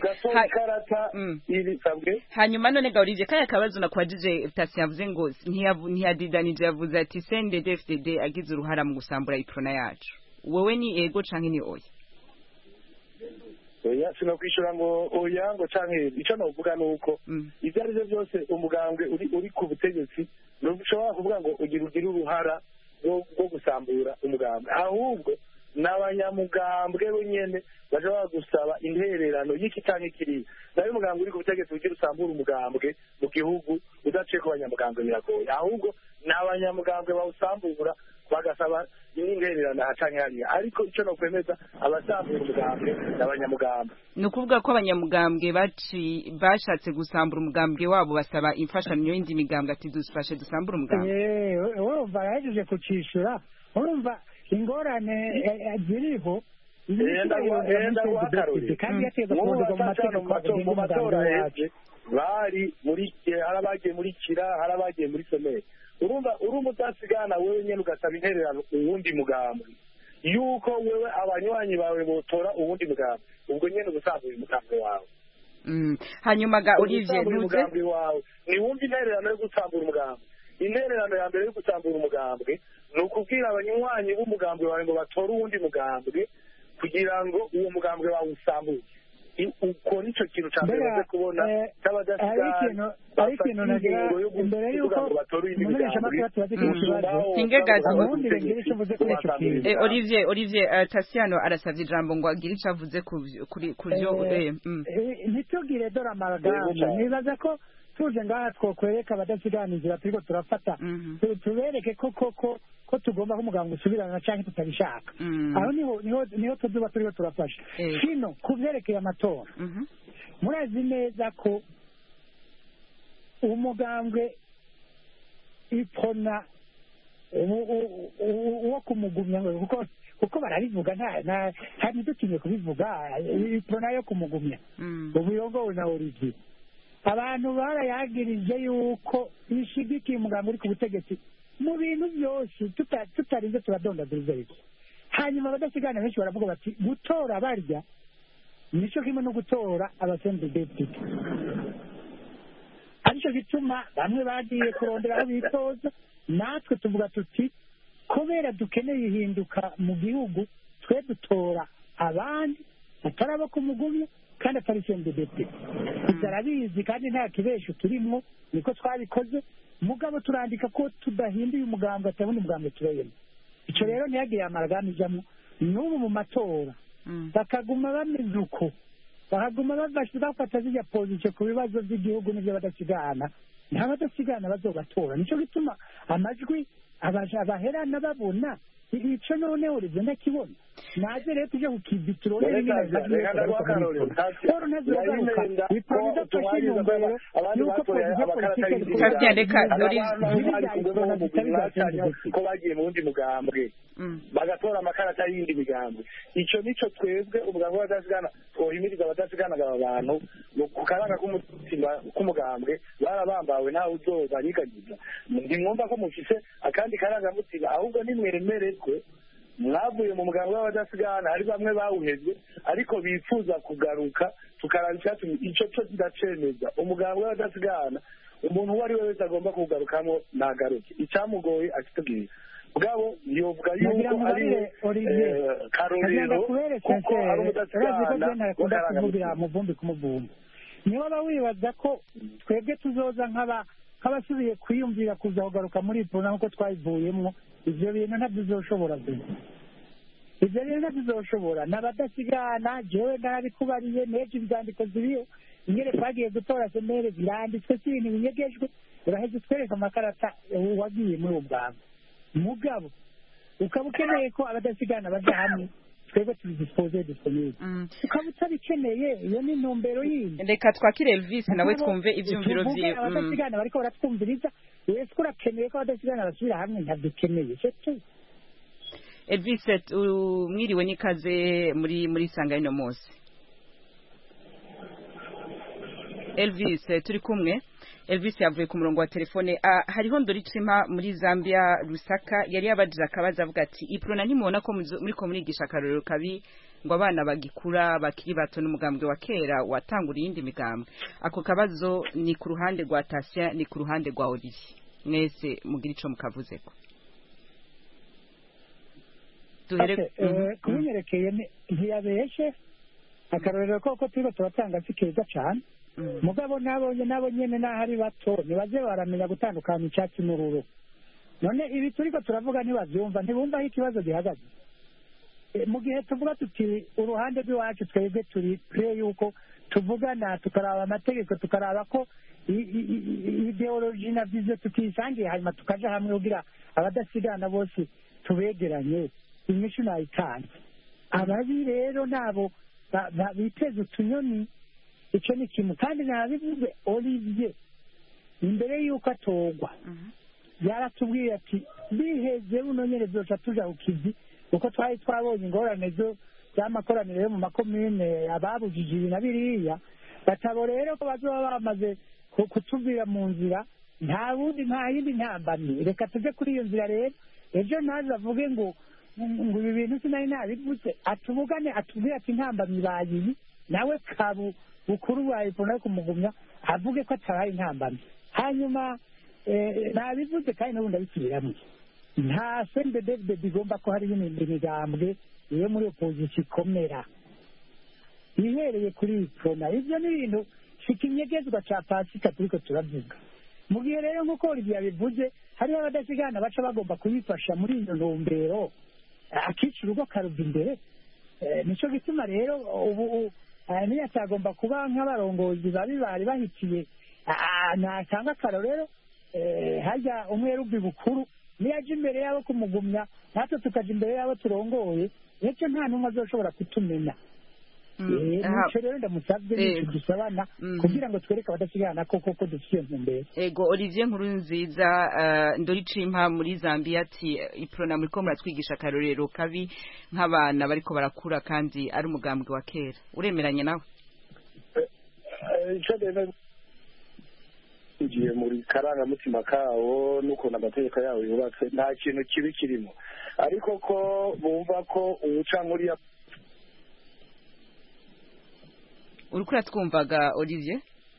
hanyuma none ga Olivier kaya kabazo nakwajije Tatien yavuze ngo ntiyadidanije yavuze ati CNDD-FDD agize uruhara mu gusambura iprona yacu. wewe ni ego canke ni oya? oya sinakwishura ngo oya ngo canke ico novuga nuko ivyo ari byo byose umugambwe uri ku butegetsi ntushobora kuvuga ngo ugira uruhara rwo gusambura umugambwe, ahubwo n'abanyamugambwe bonyene bashobora gusaba intererano y'iki canke kiriya. nayo umugambwe uri ku butegetsi ugira usambura umugambwe mu gihugu udaciye ku banyamugambwe biragoye, ahubwo ni abanyamugambwe bawusambura bagasaba n'intererano ahacanye hariya ariko icyo nokwemeza abasambura umugambwe n'abanyamugambwe ni ukuvuga ko abanyamugambwe bashatse gusambura umugambwe wabo basaba imfashanyo y'indi migambwe ati dufashe dusambura umugambwe urumva yahejeje kucishura urumva ingorane ziriho mu matora yaje bari muri hari abagiye muri kira hari abagiye muri someri urumva uri umudasigana wewe nyene ugasaba intererano uwundi mugambwe yuko wewe abanywanyi bawe botora uwundi mugambwe ubwo nyene ubusanzwe umugambwe wawe hanyuma ga Olivier ntuze ni wumva intererano yo gusambura umugambwe intererano ya mbere yo gusambura umugambwe ni ukubwira abanywanyi b'umugambwe wawe ngo batore uwundi mugambwe kugira ngo uwo mugambwe wawe usambure uko nicyo kintu cya mbere baze kubona cy'abadasigana ariko ikintu nagira imbere y'uko umumenyesha amakuru tubaze Olivier Tasiano arasavye ijambo ngo agire icyo avuze ku byo ntitugire dore amaragamba nibaza ko tuje ngaha twokwereka abadasigana inzira turiko turafata tubereke ko tugomba ko umuganga usubirana cyangwa tutabishaka aho niho tuzuba turiho turafasha kino ku byerekeye amatora murazi neza ko umugambwe ipona uwo kumugumya kuko barabivuga nta ntidutinye kubivuga ipona yo kumugumya ubuyobowe na Olivier abantu barayagirije yuko ishigikiye umugambwe uri ku butegetsi mu bintu byose tutarinze turadondaguriza iki hanyuma abadasigana benshi baravuga bati gutora barya nicyo kimwe no gutora abasendedepite aricyo gituma bamwe bagiye kurondera aho bitoza natwe tuvuga tuti kubera dukeneye ihinduka mu gihugu twe dutora abandi atari abo kumugumya kandi atari sendedepite ibyo arabizi kandi nta kibesho turimo niko twabikoze mugabo turandika ko tudahinduye umugambwe atabundi umugambwe tureyemo icyo rero ntiyagire amaragama ijamo n'ubu mu matora bakaguma bameze uko bakaguma bafata zirya pozisiyo ku bibazo by'igihugu n'ibyo badasigana nta badasigana bazobatora nicyo gituma amajwi abaherana babona icyo noneho ribyo ndakibona naze rero tujye kukibitiro ko bagiye mu wundi mugambwe bagatora amakarata y'indi migambwe icyo nicyo twebwe umugambwe w'abadasigana twohimiriza abadasiganaga aba bantu ku karanga k'umutima k'umugambwe barabambawe nawe uzobarigagiza ntimwumva ko mufise akandi karangamutima ahubwo nimwemererwe mwavuye mu mugambwe w'abadasigana hari bamwe bawuhevye ariko bifuza kugaruka tukaraba icyatumye icyo cyo ndacemeza umugambwe w'abadasigana umuntu uwo ari we wese agomba kugarukamo nagaruke icyamugoye akitubwira bwabo yovuga yuko ari karorero kuko ari umudasigana kuvugira muvumbi kumuvumba niba wibaza ko twebwe tuzoza nk'abasubiye kwiyumvira kuza kugaruka muri ipona nk'uko twayivuyemo ibyo bintu ntabyo uzoshobora ibyo bintu ntabyo uzoshobora n'abadasigana jewe narabikubariye n'ejo ibyandiko ziriyo ingere twagiye gutora semere biranditswe si ibintu binyegejwe uraheze utwereka amakarata wagiye muri uwo bwangu mugabo ukaba ukeneye ko abadasigana baja hamwe twebwe tubidispoze disponible ukaba utabikeneye iyo ni intumbero yindi reka twakire Elvis nawe twumve ivyumviro vyiwe abadasigana bariko baratwumviriza wese urakeneye ko abadasigana basubira hamwe ntabdukeneye Elvis mwiriwe n'ikaze muri sanga ino munsi Elvis turi kumwe Elvis yavuye ku murongo wa telefone hariho Ndoricima muri Zambia Lusaka yari yabajije akabaza avuga ati iprona nimubona ko muri ko murigisha akarorero kabi ngo abana bagikura bakiri bato n'umugambwe wa kera watanguriye indi migambwe ako kabazo ni ku ruhande rwa Tasia ni ku ruhande rwa Olivier mwese mugira ico mukavuzeko kubinyerekeye ntiyabeshe akarorero koko turiko turatanga si keza cane mugabo nabo nyene n'ahari bato nibaze baramenya gutandukanya icyatsi n'ururo none ibi turiko turavuga ntibavyumva ntibumva aho ikibazo gihagaze mu gihe tuvuga tuti uruhande rw'iwacu twebwe turi pre yuko tuvugana tukaraba amategeko tukaraba ko ideoloji na viziyo tukisangiye hanyuma tukaja hamwe kugira abadasigana bose tubegeranye inyishu nayitanze. Ababi rero nabo biteze utunyoni, icyo ni kimwe. kandi nabivuze Olivier imbere y'uko atogwa yaratubwiye ati biheze buno nyene byoca tuja kukizi, kuko twari twabonye ingorane z'amakoraniro yo mu makomine ababujije ibi na biriya. Batabo rero ko bazoba bamaze kutubwira mu nzira, nta yindi ntambamye, reka tuje kuri iyo nzira rero. Ejo naza avuge ngo ibi bintu sinari nabivuze, atubugane atubwire ati intambamyi bayiyi, nawe kabu bukuru bwa Ipona kumugumya avuge ko ataraye intambamyi. Hanyuma nabivuze kandi n'ubundi abisubiramo, nta CNDD bigomba ko hari imigambwe iyo muri opposition ikomera ihereye kuri Ipona. Ibyo ni ibintu shikinyegezwa ca Pasika turiko turavuga. Mu gihe rero nk'uko Olivier yabivuze, hariho abadasigana baca bagomba kubifasha muri iyo ntumbero, akica urugo karuva imbere. Nico gituma rero ubu niyo atagomba kuba nk'abarongozi bari bahitiye. Natanga akarorero, hajya umwerubi bukuru niyo aje imbere yabo kumugumya, natwe tukaja imbere yabo turongoye, nicyo nta n'umwe azoshobora kutumenya. Nico rero ndamusabye n'icyo dusabana kugira ngo twereke abadasigana ko dufite intumbero. Ego Olivier Nkurunziza Ndoricimpa muri Zambia ati Ipona muri ko muratwigisha akarorero kabi nk'abana bariko barakura kandi ari umugambwe wa kera. Uremeranye nawe? Ugiye muri karangamutima kawo n'ukuntu amategeko yawo yubatse, nta kintu kibi kirimo, ariko ko bumva ko uwuca muri uriko uratwumvaga Olivier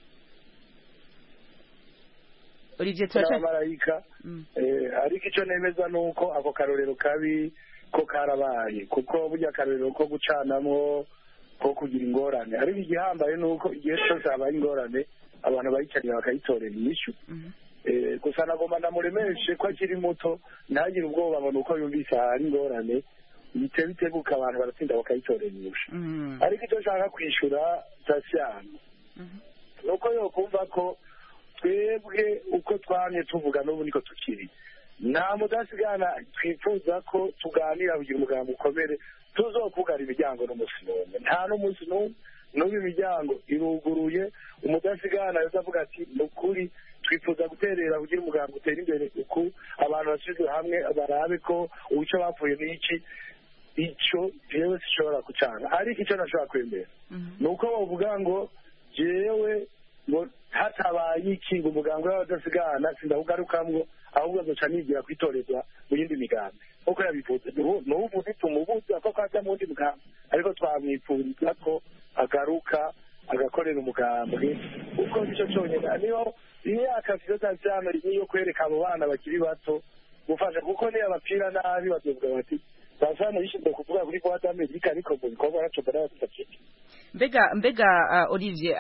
turaca marayika. Ariko icyo nemeza nuko ako karorero kabi ko karabaye, kuko burya akarorero ko gucanamo ko kugira ingorane, ariko igihambaye nuko igihe cyose habaye ingorane abantu bayicarira bakayitorera inyishu. Gusa nagomba ndamuremeshe ko akiri muto, ntagire ubwoba ngo nuko yumvise hari ingorane biteguka abantu baratsinda bakayitorera inyishu. Ariko icyo nshaka kwishura Tasiyano nuko yokumva ko twebwe uko twamye tuvuga n'ubu niko tukiri, nta mudasigana twifuza ko tuganira kugira umugambi ukomere tuzokugara imiryango n'umunsi n'umwe, nta n'umunsi n'ubu imiryango iruguruye. Umudasigana yozavuga ati ni ukuri twifuza guterera kugira umugambi utera imbere, uku abantu bashyizwe hamwe barabe ko uwico bapfuye n'iki. Icyo jewe sishobora kucana, ariko icyo nashobora kwemera nuko bavuga ngo jewe ngo hatabaye iki ngo umuganga w'abadasigana sindakugarukamwo, ahubwo azoca nigira kwitorezwa mu yindi migambi uko yabivuze. n'ubu ntitumubuza ko kwaja mu yindi migambi, ariko twamwipfuriza ko agaruka agakorera umugambwe, kuko nicyo cyonyine niyo imyaka cyane niyo kwereka abo bana bakiri bato gufasha, kuko niyo abapfira nabi bazovuga bati basana yishimye kuvuga kuri kwa Amerika, ariko mu bikorwa aracobora batafite. Mbega Olivier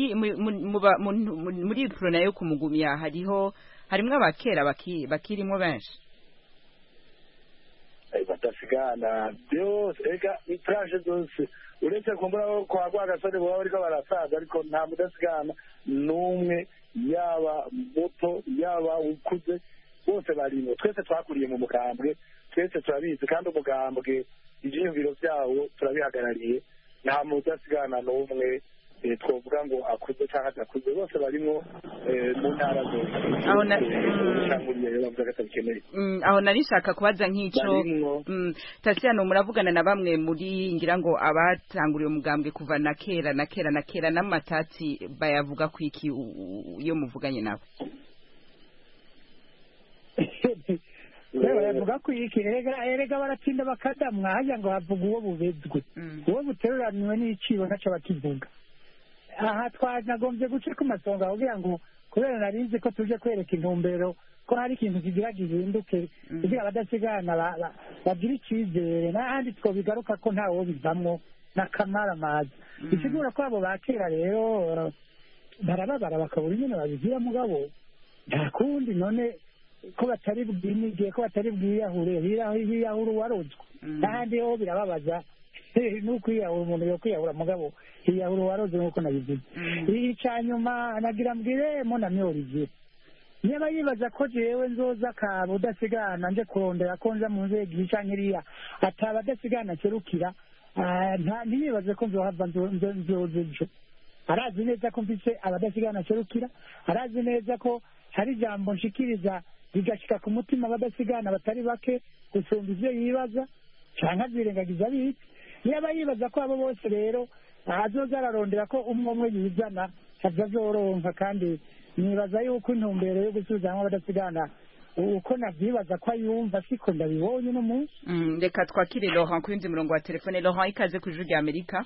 muri Ipona yo kumugumya harimwo abakera bakirimo benshi badasigana byose. Ega itraje zose uretse kumbura kwa Rwagasore baba bariko barasaza, ariko nta mudasigana n'umwe, yaba muto yaba ukuze, bose barimo. Twese twakuriye mu mugambwe, twese turabizi, kandi umugambwe ivyiyumviro vyawo turabihagarariye. Nta mudasigana n'umwe twovuga ngo akuze cyangwa adakuze, bose barimo mu ntara zose. Aho nari nshaka kubaza nk'icyo Tasiyano, muravugana na bamwe muri ngira ngo abatanguriye umugambwe kuva na kera n'amatati bayavuga ku iki iyo muvuganye nabo? bayavuga ko iki erega baratinda bakadamwa, hajya ngo havuga uwo bubezwe, uwo buteruraniwe n'icibo ntaco bakivuga. Aha twanagombye guca ku masonga kugira ngo, kubera narinzi ko tuje kwereka intumbero ko hari ikintu kigira gihinduke kugira abadasigana bagira icyizere, n'ahandi twobigaruka ko ntawo bivamwo n'akamara amazi. Bisigura ko abo bakera rero barababara bakabura nyine babigira, mugabo nta kundi. None ko batari bwinige, ko batari bwiyahure, hiyahura uwarozwe, n'ahandi ho birababaza n'ukwiyahura umuntu yo kwiyahura mugabo yiyahura uwaroze nk'uko nabivuze. Icya nyuma nagira mbwire Monami Olivier niba yibaza ko jewe nzoza kaba udasigana nje kurondera ko nza mu nzego canke iriya ataba adasigana kerukira ntiyibaze ko nzohava nzoza ejo. Arazi neza ko mfise abadasigana kerukira, arazi neza ko hari ijambo nshikiriza rigashika ku mutima abadasigana batari bake gusumba ivyo yibaza canke azirengagiza biki. Niba yibaza ko abo bose rero azoza ararondera ko umwe umwe yizana azoronka, kandi nibaza yuko intumbero yo gusubizamwo abadasigana uko navyibaza ko ayumva siko ndabibonye uno munsi. Reka twakire Laurent ku yundi murongo wa telefone. Laurent, ikaze ku Ijwi ry'Amerika.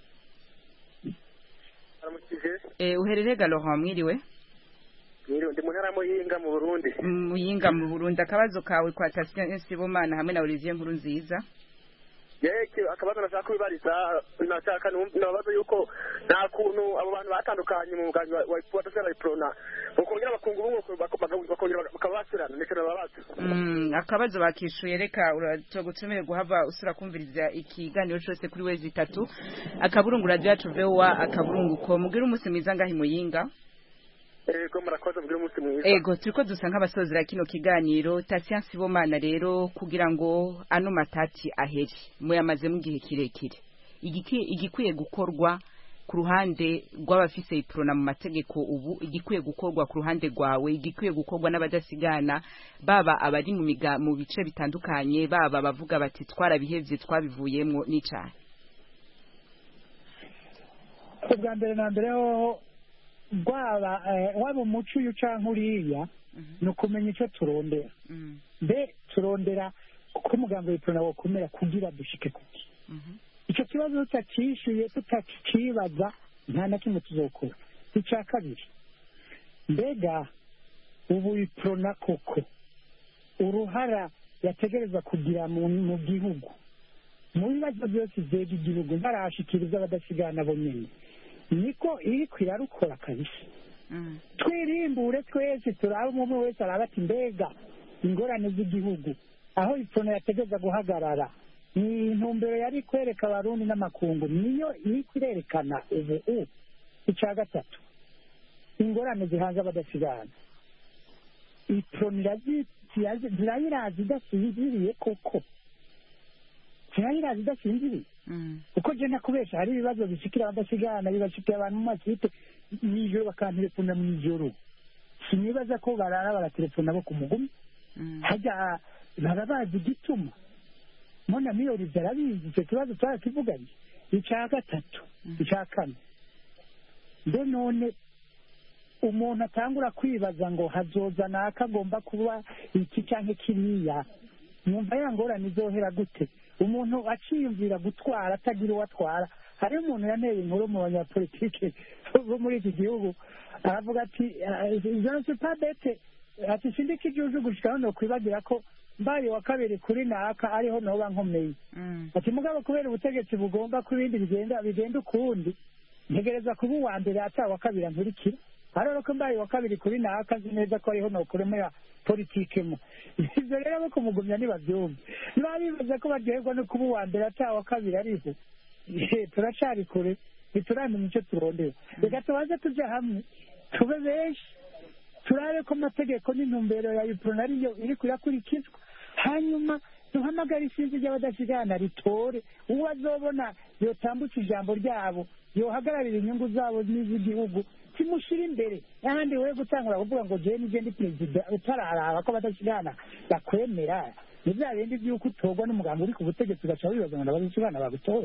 Uherereye ga Laurent? Mwiriwe. Ndi mu ntara ya Muyinga mu Burundi. Muyinga mu Burundi. Akabazo kawe kwa Tatien Sibomana hamwe na Olivier Nkurunziza. Yeke akabazo nashaka kubibariza, nashaka nabaza yuko nta kuntu abo bantu batandukanye mu mugambi wa Dasigana Iprona bakongera bakunga ubumwe bakongera bakabasirana ndetse n'ababaza. Akabazo bakishuye. Reka uracogutumire guhava usura kumviriza ikiganiro cyose kuri wezi 3 akaburungu radio yacu VOA akaburungu.com. Mugira umunsi mwiza ngahi Muyinga. Ego murakoze, mugira umunsi mwiza. Ego turiko dusa nk'abasozera kino kiganiro. Tatien Sibomana rero kugira ngo ano matati aheri muyamaze mu gihe kirekire, igikwiye gukorwa ku ruhande rw'abafise Iprona mu mategeko ubu, igikwiye gukorwa ku ruhande rwawe, igikwiye gukorwa n'abadasigana baba abari mu bice bitandukanye, baba bavuga bati twarabihevye twabivuyemwo n'icyaha. Ubwa mbere na mbere ho waba umuco uyu canke uriya ni ukumenya icyo turondera. Mbe turondera ko umugambi w'Iprona wokomera kugira dushike kuki. Icyo kibazo tutacishuye tutakibaza nta na kimwe tuzokora. Icya kabiri, mbega ubu Iprona koko uruhara yategereza kugira mu gihugu mu bibazo byose vyega igihugu ntarashikiriza abadasigana bo nyene niko iri kwirarukora kabisa. Twirimbure twese turaba umwe wese araba ati mbega ingorane z'igihugu aho Iprona yategeza guhagarara ni intumbero yari kwereka abarundi n'amakungu niyo iri kwirerekana ubu. Icya gatatu, ingorane zihanze abadasigana Iprona zirayirazi idasinziriye koko, zirayirazi idasinziriye uko je nakubesha hari ibibazo bishikira abadasigana bibashikira abantu mu masite n'ijoro bakantelefona mu ijoro. Sinibaza ko barara baratelefona bo ku mugumi hajya barabazi igituma. Monami Olivier arabizi icyo kibazo twarakivuganye. Icya gatatu, icya kane, mbe none umuntu atangura kwibaza ngo hazoza naka agomba kuba iki canke kiriya, mwumva ya ngorane izohera gute? Umuntu aciyumvira gutwara atagira uwo atwara. Hari umuntu yanteye inkuru mu banyapolitike bo muri iki gihugu aravuga ati je pas bête, ati sindika igihugu gushika no kwibagira ko mbaye wa kabiri kuri naka ariho noba nkomeye. Ati mugabo kubera ubutegetsi bugomba ko ibindi bigenda ukundi ntegereza kuba uwa mbere atawa kabiri nkurikira. Ariko ko mbaye wa kabiri kuri naka nzi neza ko ariho nokuremera politike mu ivyo rero bo kumugumya nibavyumva nibabibaza ko baryoherwa no kuba uwa mbere atawa kabiri ariho. Turacari kure ntituramenya icyo turondera. Reka tubaze tuja hamwe tube benshi turabe ko amategeko n'intumbero ya Iprona ariyo iri kurakurikizwa, hanyuma duhamagara isinzi ry'abadasigana ritore uwo azobona yotambutsa ijambo ryabo yohagararira inyungu zabo n'iz'igihugu kimushira imbere. Ahandi wewe gutangura kuvuga ngo je nije ndi perezida utararaba ko abadasigana bakwemera ni bya bindi by'uko utogwa n'umugambi uri ku butegetsi ugaca wibaza ngo abadasigana bagutoye.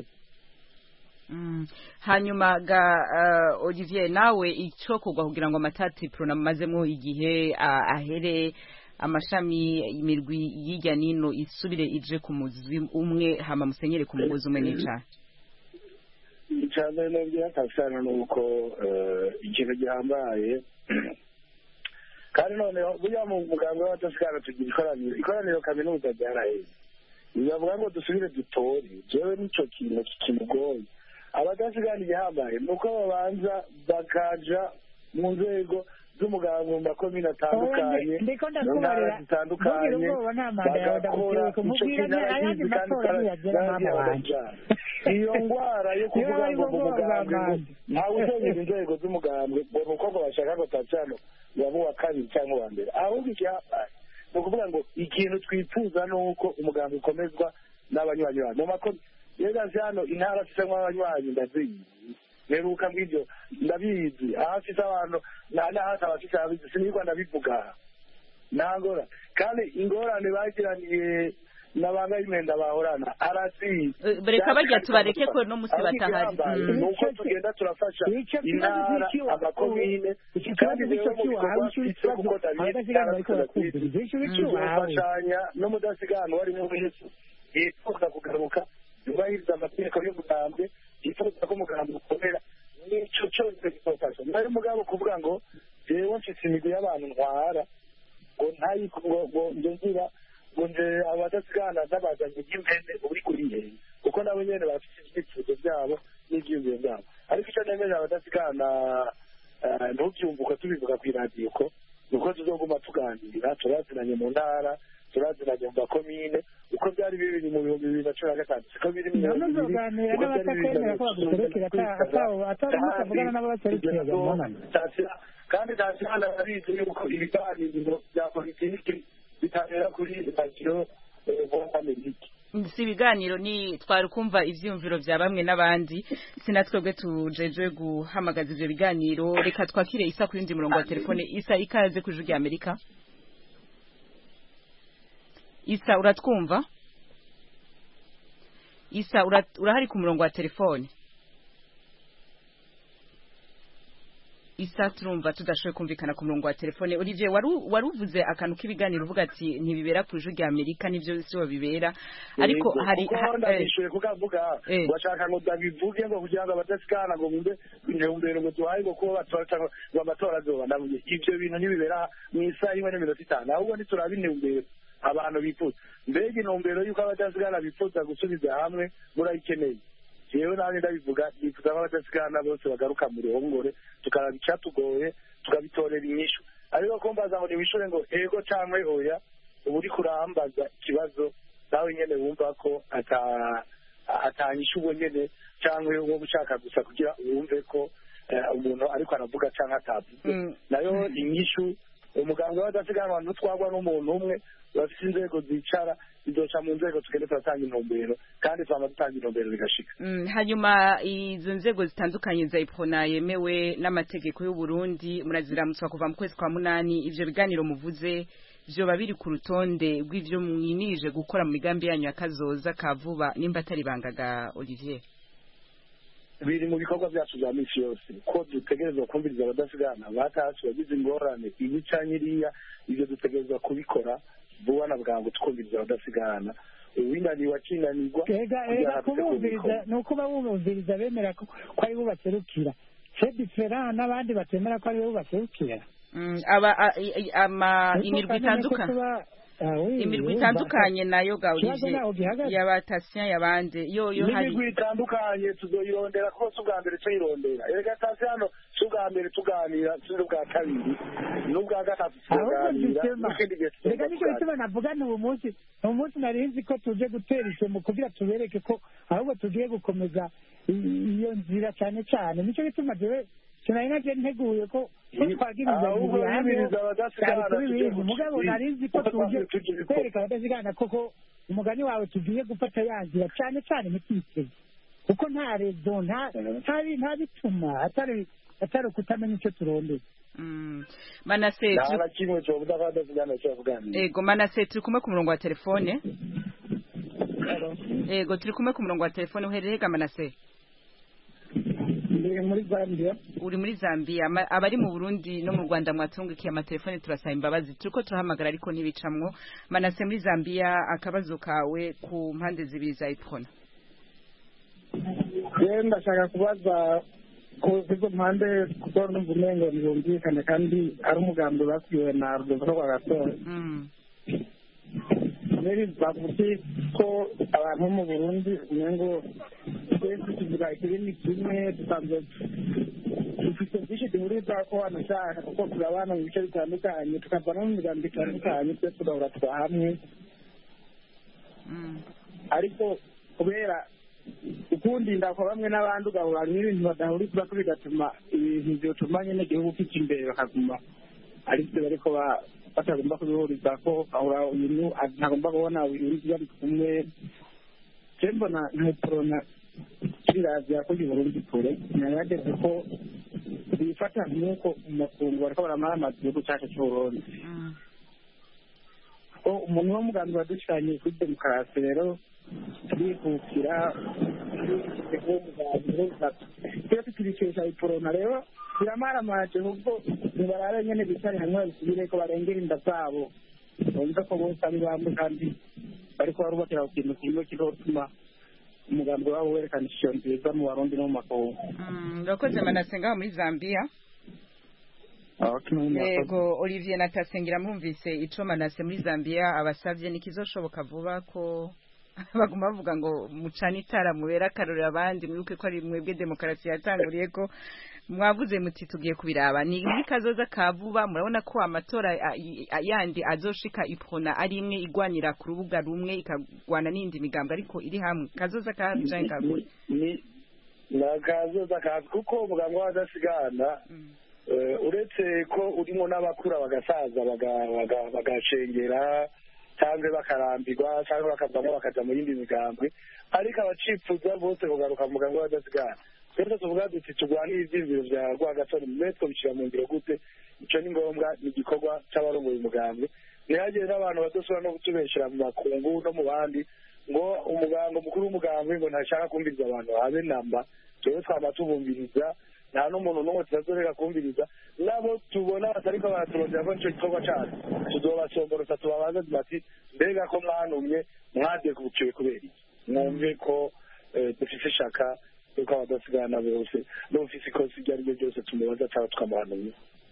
Hanyuma ga Olivier, nawe icyo kugwa kugira ngo amatati Iprona mazemo igihe ahere amashami imirwi y'ijya nino isubire ije ku muzi umwe hama musenyere ku mugozi umwe n'icyaha. Icyambere nabyo akashana nuko ikintu gihambaye kandi none burya mu muganga w'abadasigana tugira ikoraniro kaminuza ryaraheze bivuga ngo dusubire dutore. Jewe nico kintu kimugoye abadasigana igihambaye nuko babanza bakaja mu nzego z'umuganga mu makomine atandukanye mu ntara zitandukanye bagakora icyo kintu aragizi kandi n'abandi iyo ndwara yo kuvuga ngo mu mugambwe ntawe utegera inzego z'umugambwe ngo ni uko ngo bashaka ngo tacano waba uwa kabiri cyangwa uwa mbere ahubwo ikihabaye ni ukuvuga ngo ikintu twifuza ni uko umugambwe ukomezwa n'abanywanyi bayo mu makomine rero hano intara zifitemo abanywanyi ndazizi mperuka bw'ibyo ndabizi ahafite abantu n'ahandi abafite ababizi sinigwa ndabivuga ntangora kandi ingorane bagiraniye n'abanga y'imyenda bahorana arazizi reka bajya tubareke ko no musi batahari nuko tugenda turafasha intara amakomine kandi rero mu bikorwa bifite kuko tuzofashanya no mudasigana warimo wese yifuza kugaruka yubahiriza amategeko y'umugambwe yifuza ko umugambwe ukomera n'icyo cyose gizofasha nayo mugabo kuvuga ngo jewe mfite imigwi y'abantu ntwara ngo nje ngira ngo nje abadasigana n'abazanye by'impene uri kuri yeye kuko nabo nyene bafite ibyifuzo byabo n'ibyiyumviro byabo ariko icyo nemeje abadasigana ntubyumvuka tubivuga kw'iradiyo ko nuko tuzoguma tuganira turazinanye mu ntara turazinanye mu makomine uko byari bibiri mu 2015 siko biri mu 2020 kandi ntacyana barizi yuko ibiganiro bya politiki bitabera kuri radiyo Amerika si ibiganiro ni twari kumva ivyumviro vya bamwe n'abandi sinatwebwe tujejwe guhamagaza ivyo biganiro reka twakire Isa kuri ndi murongo wa telefone Isa ikaze ku Ijwi Amerika Isa uratwumva Isa urahari ku murongo wa telefone Isa turumva tudashoboye kumvikana ku murongo wa telefone Olivier waruvuze akantu k'ibiganiro uvuga ati ntibibera ku Ijwi Amerika nivyo sio bibera ariko hari ndabishoye kukavuga bashaka ngo ndabivuge ngo kugira ngo abadasikana ngo mumbe intumbero ngo tuhaye ngo kuba batora ngo amatora azoba nabuye ivyo bintu ntibibera mu isaha imwe n'iminota 5 ahubwo ntituraba intumbero abantu bifuza mbega intumbero yuko abadasigana bifuza gusubiza hamwe murayikeneye jewe nanjye ndabivuga nifuza ko abadasigana bose bagaruka mu ruhongore tukaraba icyatugoye tukabitorera inyishu ariko ko mbaza ngo niwishure ngo ego cyangwa oya ubu uri kurambaza ikibazo nawe nyene wumva ko atanyisha ubwo nyene cyangwa uwo ushaka gusa kugira wumve ko umuntu ariko aravuga cyangwa atavuze nayo inyishu umuganga w'abadasigana ntutwagwa n'umuntu umwe bafite inzego zicara izoca mu nzego tugende turatanga intumbero kandi twama dutanga intumbero bigashika hanyuma izo nzego zitandukanye za IPRONA yemewe n'amategeko y'u Burundi muraziramutswa kuva mu kwezi kwa 8 ivyo biganiro muvuze vyoba biri ku rutonde rw'ivyo mwinirije gukora mu migambi yanyu akazoza kavuba nimba atari bangaga Olivier biri mu bikorwa byacu bya misi yose ko dutegerezwa kumviriza abadasigana batasi bagize ingorane ibicanyiriya ibyo dutegerezwa kubikora vuba na bwangu tukumviriza abadasigana uwinaniwe akinanirwa kubumviriza ni uko babumviriza bemera ko ari bo baserukira c'est différent n'abandi batemera ko ari bo baserukira imirwi itandukanye imirwi itandukanye nayo Olivier y'abatasiya yabande yo hari imirwi itandukanye tuzoyirondera ko ubwa mbere tuyirondera erega tasiya hano ubwa mbere tuganira ubwa kabiri n'ubwa gatatu tuganira reka nicyo bituma navuga ni uwo munsi nari nzi ko tuje gutera isomo kugira tubereke ko ahubwo tugiye gukomeza iyo nzira cyane cyane nicyo bituma jewe sinari naje nteguye ko twagiriza mugabo nari nzi ko tuje kwereka abadasigana koko umugani wawe tugiye gufata yanzira cyane cyane mutiteze kuko nta rezo nta bituma atari kutamenya icyo turondeye Manase ego Manase turi kumwe ku murongo wa telefone ego turi kumwe ku murongo wa telefone uherereye ga Manase muri Zambia uri muri Zambia abari mu Burundi no mu Rwanda mwatungikiye amatelefone turasaba imbabazi turiko turahamagara ariko ntibicamwo Manase muri Zambia akabazo kawe ku mpande zibiri za IPRONA ndashaka kubaza kuzizo mpande kuko numva umengo ntibumvikane kandi ari umugambi bakwiwe na Rudoviko Rwagasore mbere bavuze ko abantu bo mu Burundi umengo twese tuvuga ikirimi kimwe dusanzwe dufite byinshi duhuriza ko wanashaka kuko turabana mu bice bitandukanye tukava no mu migambi itandukanye twese tugahora twa hamwe ariko kubera ukundinda kwa bamwe n'abandi ugahura n'ibintu badahuriza ko bigatuma ibintu byotuma nyine igihugu kijya imbere bakaguma ari byo bariko batagomba kubihuriza ko ahura ibintu ntagomba kubona ibintu bari kumwe je mbona nka Prona kirazira ko Burundi kure nageze ko bifata nk'uko umukungu bariko baramara igihugu cyacu cy'Uburundi ko umuntu w'umugambi wadushanye kuri demokarasi rero turikukira iyo tukirikesha Prona rero biramaramaje ubwo ntibarabe nyene bitari hamwe bisubire ko barengera inda zabo bumva ko bose ari bamwe kandi bariko barubakira ku kintu kimwe kizotuma umugambi wabo werekana ishusho nziza mu Barundi no mu makungu. Urakoze Manase ngaho muri Zambia. Yego Olivier Natasengira mwumvise ico Manase muri Zambia abasavye nikizoshoboka vuba ko baguma bavuga ngo mucana itara mubera akarorero abandi mwibuke ko ari mwebwe demokarasi yatanguriye ko mwavuze muti tugiye kubiraba ni muri kazoza kavuba murabona ko amatora yandi azoshika Prona ari imwe igwanira ku rubuga rumwe ikagwana n'indi migambo ariko iri hamwe kazoza kabijanye kavuye na kazoza kavuye kuko umugambo wadasigana uretse ko urimo n'abakura bagasaza bagashengera cyangwa bakarambirwa cyangwa bakavamo bakaja mu yindi migambwe ariko abacipfuza bose kugaruka mu mugambo wadasigana twese tuvuga duti turwanire ivyiziro vya Rwagasore metwo bicira mu ngiro gute ico ni ngombwa ni igikorwa c'abarongoye umugambi ntihagire n'abantu badashobora no kutubeshera mu makungu no mu bandi ngo umugambo mukuru w'umugambi ngo ntashaka kumviriza abantu habe namba twebwe twama tubumviriza nta n'umuntu n'umwe tutazoreka kumviriza nabo tubona batariko baraturondera ko nico gikorwa cacu tuzobasomborotsa tubabaze bati mbega ko mwanumye mwadekukiwe kubera iki mwumve ko dufise ishaka yuko abadasigana bose n'ufise ikosi iryo ari ryo ryose tumubaza cyangwa tukamuhanumye.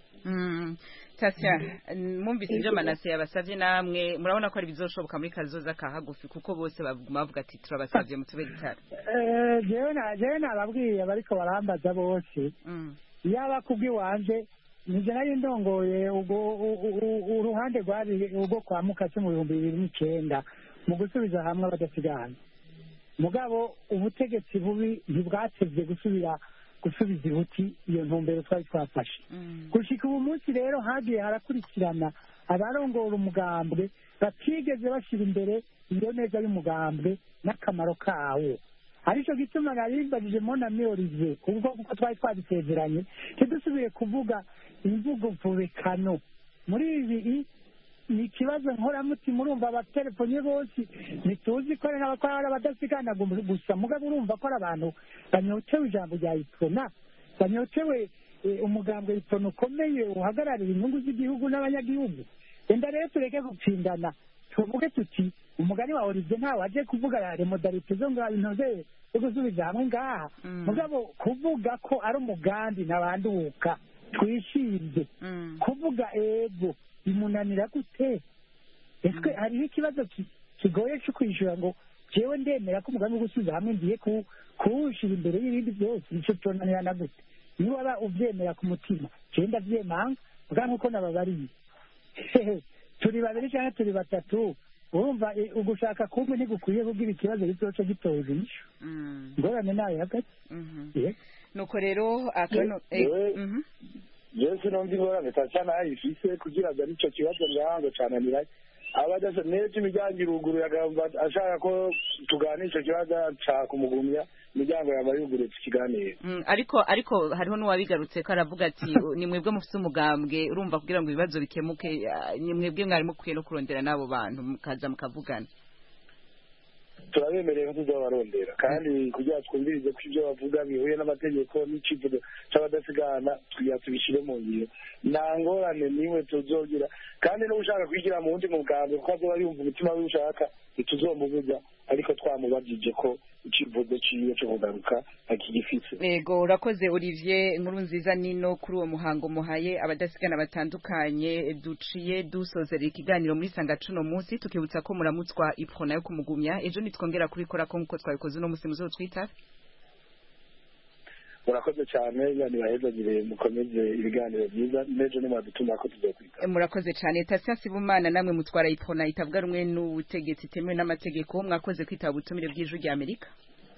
Tasya mwumvise ibyo Manase yabasavye namwe murabona ko ari bizoshoboka muri kazoza kahagufi kuko bose baguma bavuga ati turabasavye mutube gitara jewe nababwiye bariko barambaza bose yaba kubwi wanje nije nari ndongoye uruhande rwari ubwo kwa Mukase mu 2009 mu gusubiza hamwe abadasigana mugabo ubutegetsi bubi ntibwatevye gusubiza ibuti iyo ntumbero twari twafashe gushika ubu munsi rero hagiye harakurikirana abarongora umugambwe batigeze bashira imbere iyo neza y'umugambwe n'akamaro kawo arico gituma narimbajije Mona Miorize kuko twari twabisezeranye tidusubire kuvuga imvugo mvubekano muri ibi ni ikibazo nkoramutima urumva abatelefone bose ntituzi ko ari n'abakora abadasigana gusa mugabo urumva ko ari abantu banyotewe ijambo rya Prona banyotewe umugambwe Prona ukomeye uhagararira inyungu z'igihugu n'abanyagihugu enda rero tureke gutsindana tuvuge tuti umugani wa Olivier ntawe aje kuvuga remodalite zo ngaho intoze zo gusubiza hamwe ngaha mugabo kuvuga ko ari umugambi n'abanduka twishimye kuvuga ego bimunanira gute ese hariho ikibazo kigoye cyo kwishyura ngo jewe ndemera ko umugambi wo gusubiza hamwe ngiye kuwushyira imbere y'ibindi byose nicyo tunanirana gute niba waba ubyemera ku mutima jewe ndavyemanga bwa nkuko nababariye turi babiri cyangwa turi batatu urumva ugushaka kumwe ntigukwiye kugira ikibazo gizoca gitoza inyishu ngorane nayo hagati nuko rero akano Yesu nombi ngorane cyane ayifise kugira ngo nico kibazo ngahango cyane niraye abadaje neje imiryango iruguru yagamba ashaka ko tuganisha kibazo cya kumugumya imiryango yabayugure tukiganira ariko hariho n'uwabigarutse ko aravuga ati ni mwebwe mufite umugambwe urumva kugira ngo ibibazo bikemuke ni mwebwe mwari mukwiye no kurondera n'abo bantu mukaza mukavugana turabemereye ko tuzabarondera kandi kugira twumvirize ko ibyo bavuga bihuye n'amategeko n'icivugo c'abadasigana tubishire mu ngiro nta ngorane niwe tuzogira kandi no ushaka kwigira mu wundi mugambwe kuko azoba yumva umutima we ushaka ntituzomubuza ariko twamubajije ko icivugo ciwe co kugaruka akigifise. Yego urakoze Olivier inkuru nziza nino kuri uwo muhango muhaye abadasigana batandukanye duciye dusozera ikiganiro muri sanga cuno munsi tukibutsa ko muramutswa Prona yo kumugumya ejo nitwongera kubikora ko nkuko twabikoze no musi muzo twita murakoze cyane yani bahezagire mukomeze ibiganiro byiza n'ejo nimwadutuma ko tuzokwita murakoze cyane Tasiya Sibumana namwe mutwara iprona itavuga rumwe n'ubutegetsi temewe n'amategeko mwakoze kwitaba ubutumire bw'ijwi rya Amerika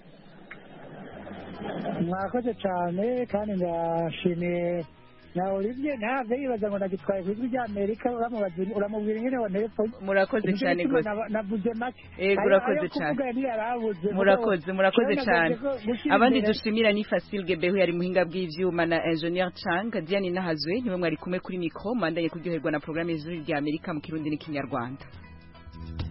mwakoze cyane kandi ndashimiye na Olivier ntave yibaza ngo nagitwaye ku ijwi rya Amerika uramubwira ingene wa telefone murakoze cyane gose navuze make urakoze cyane murakoze cyane abandi dushimira ni Facile Gebehu yari muhinga bw'ivyuma na Engineer Chang Diane Nahazwe niwe mwari kumwe kuri micro mandanye kuryoherwa na programme y'ijwi rya Amerika mu Kirundi n'ikinyarwanda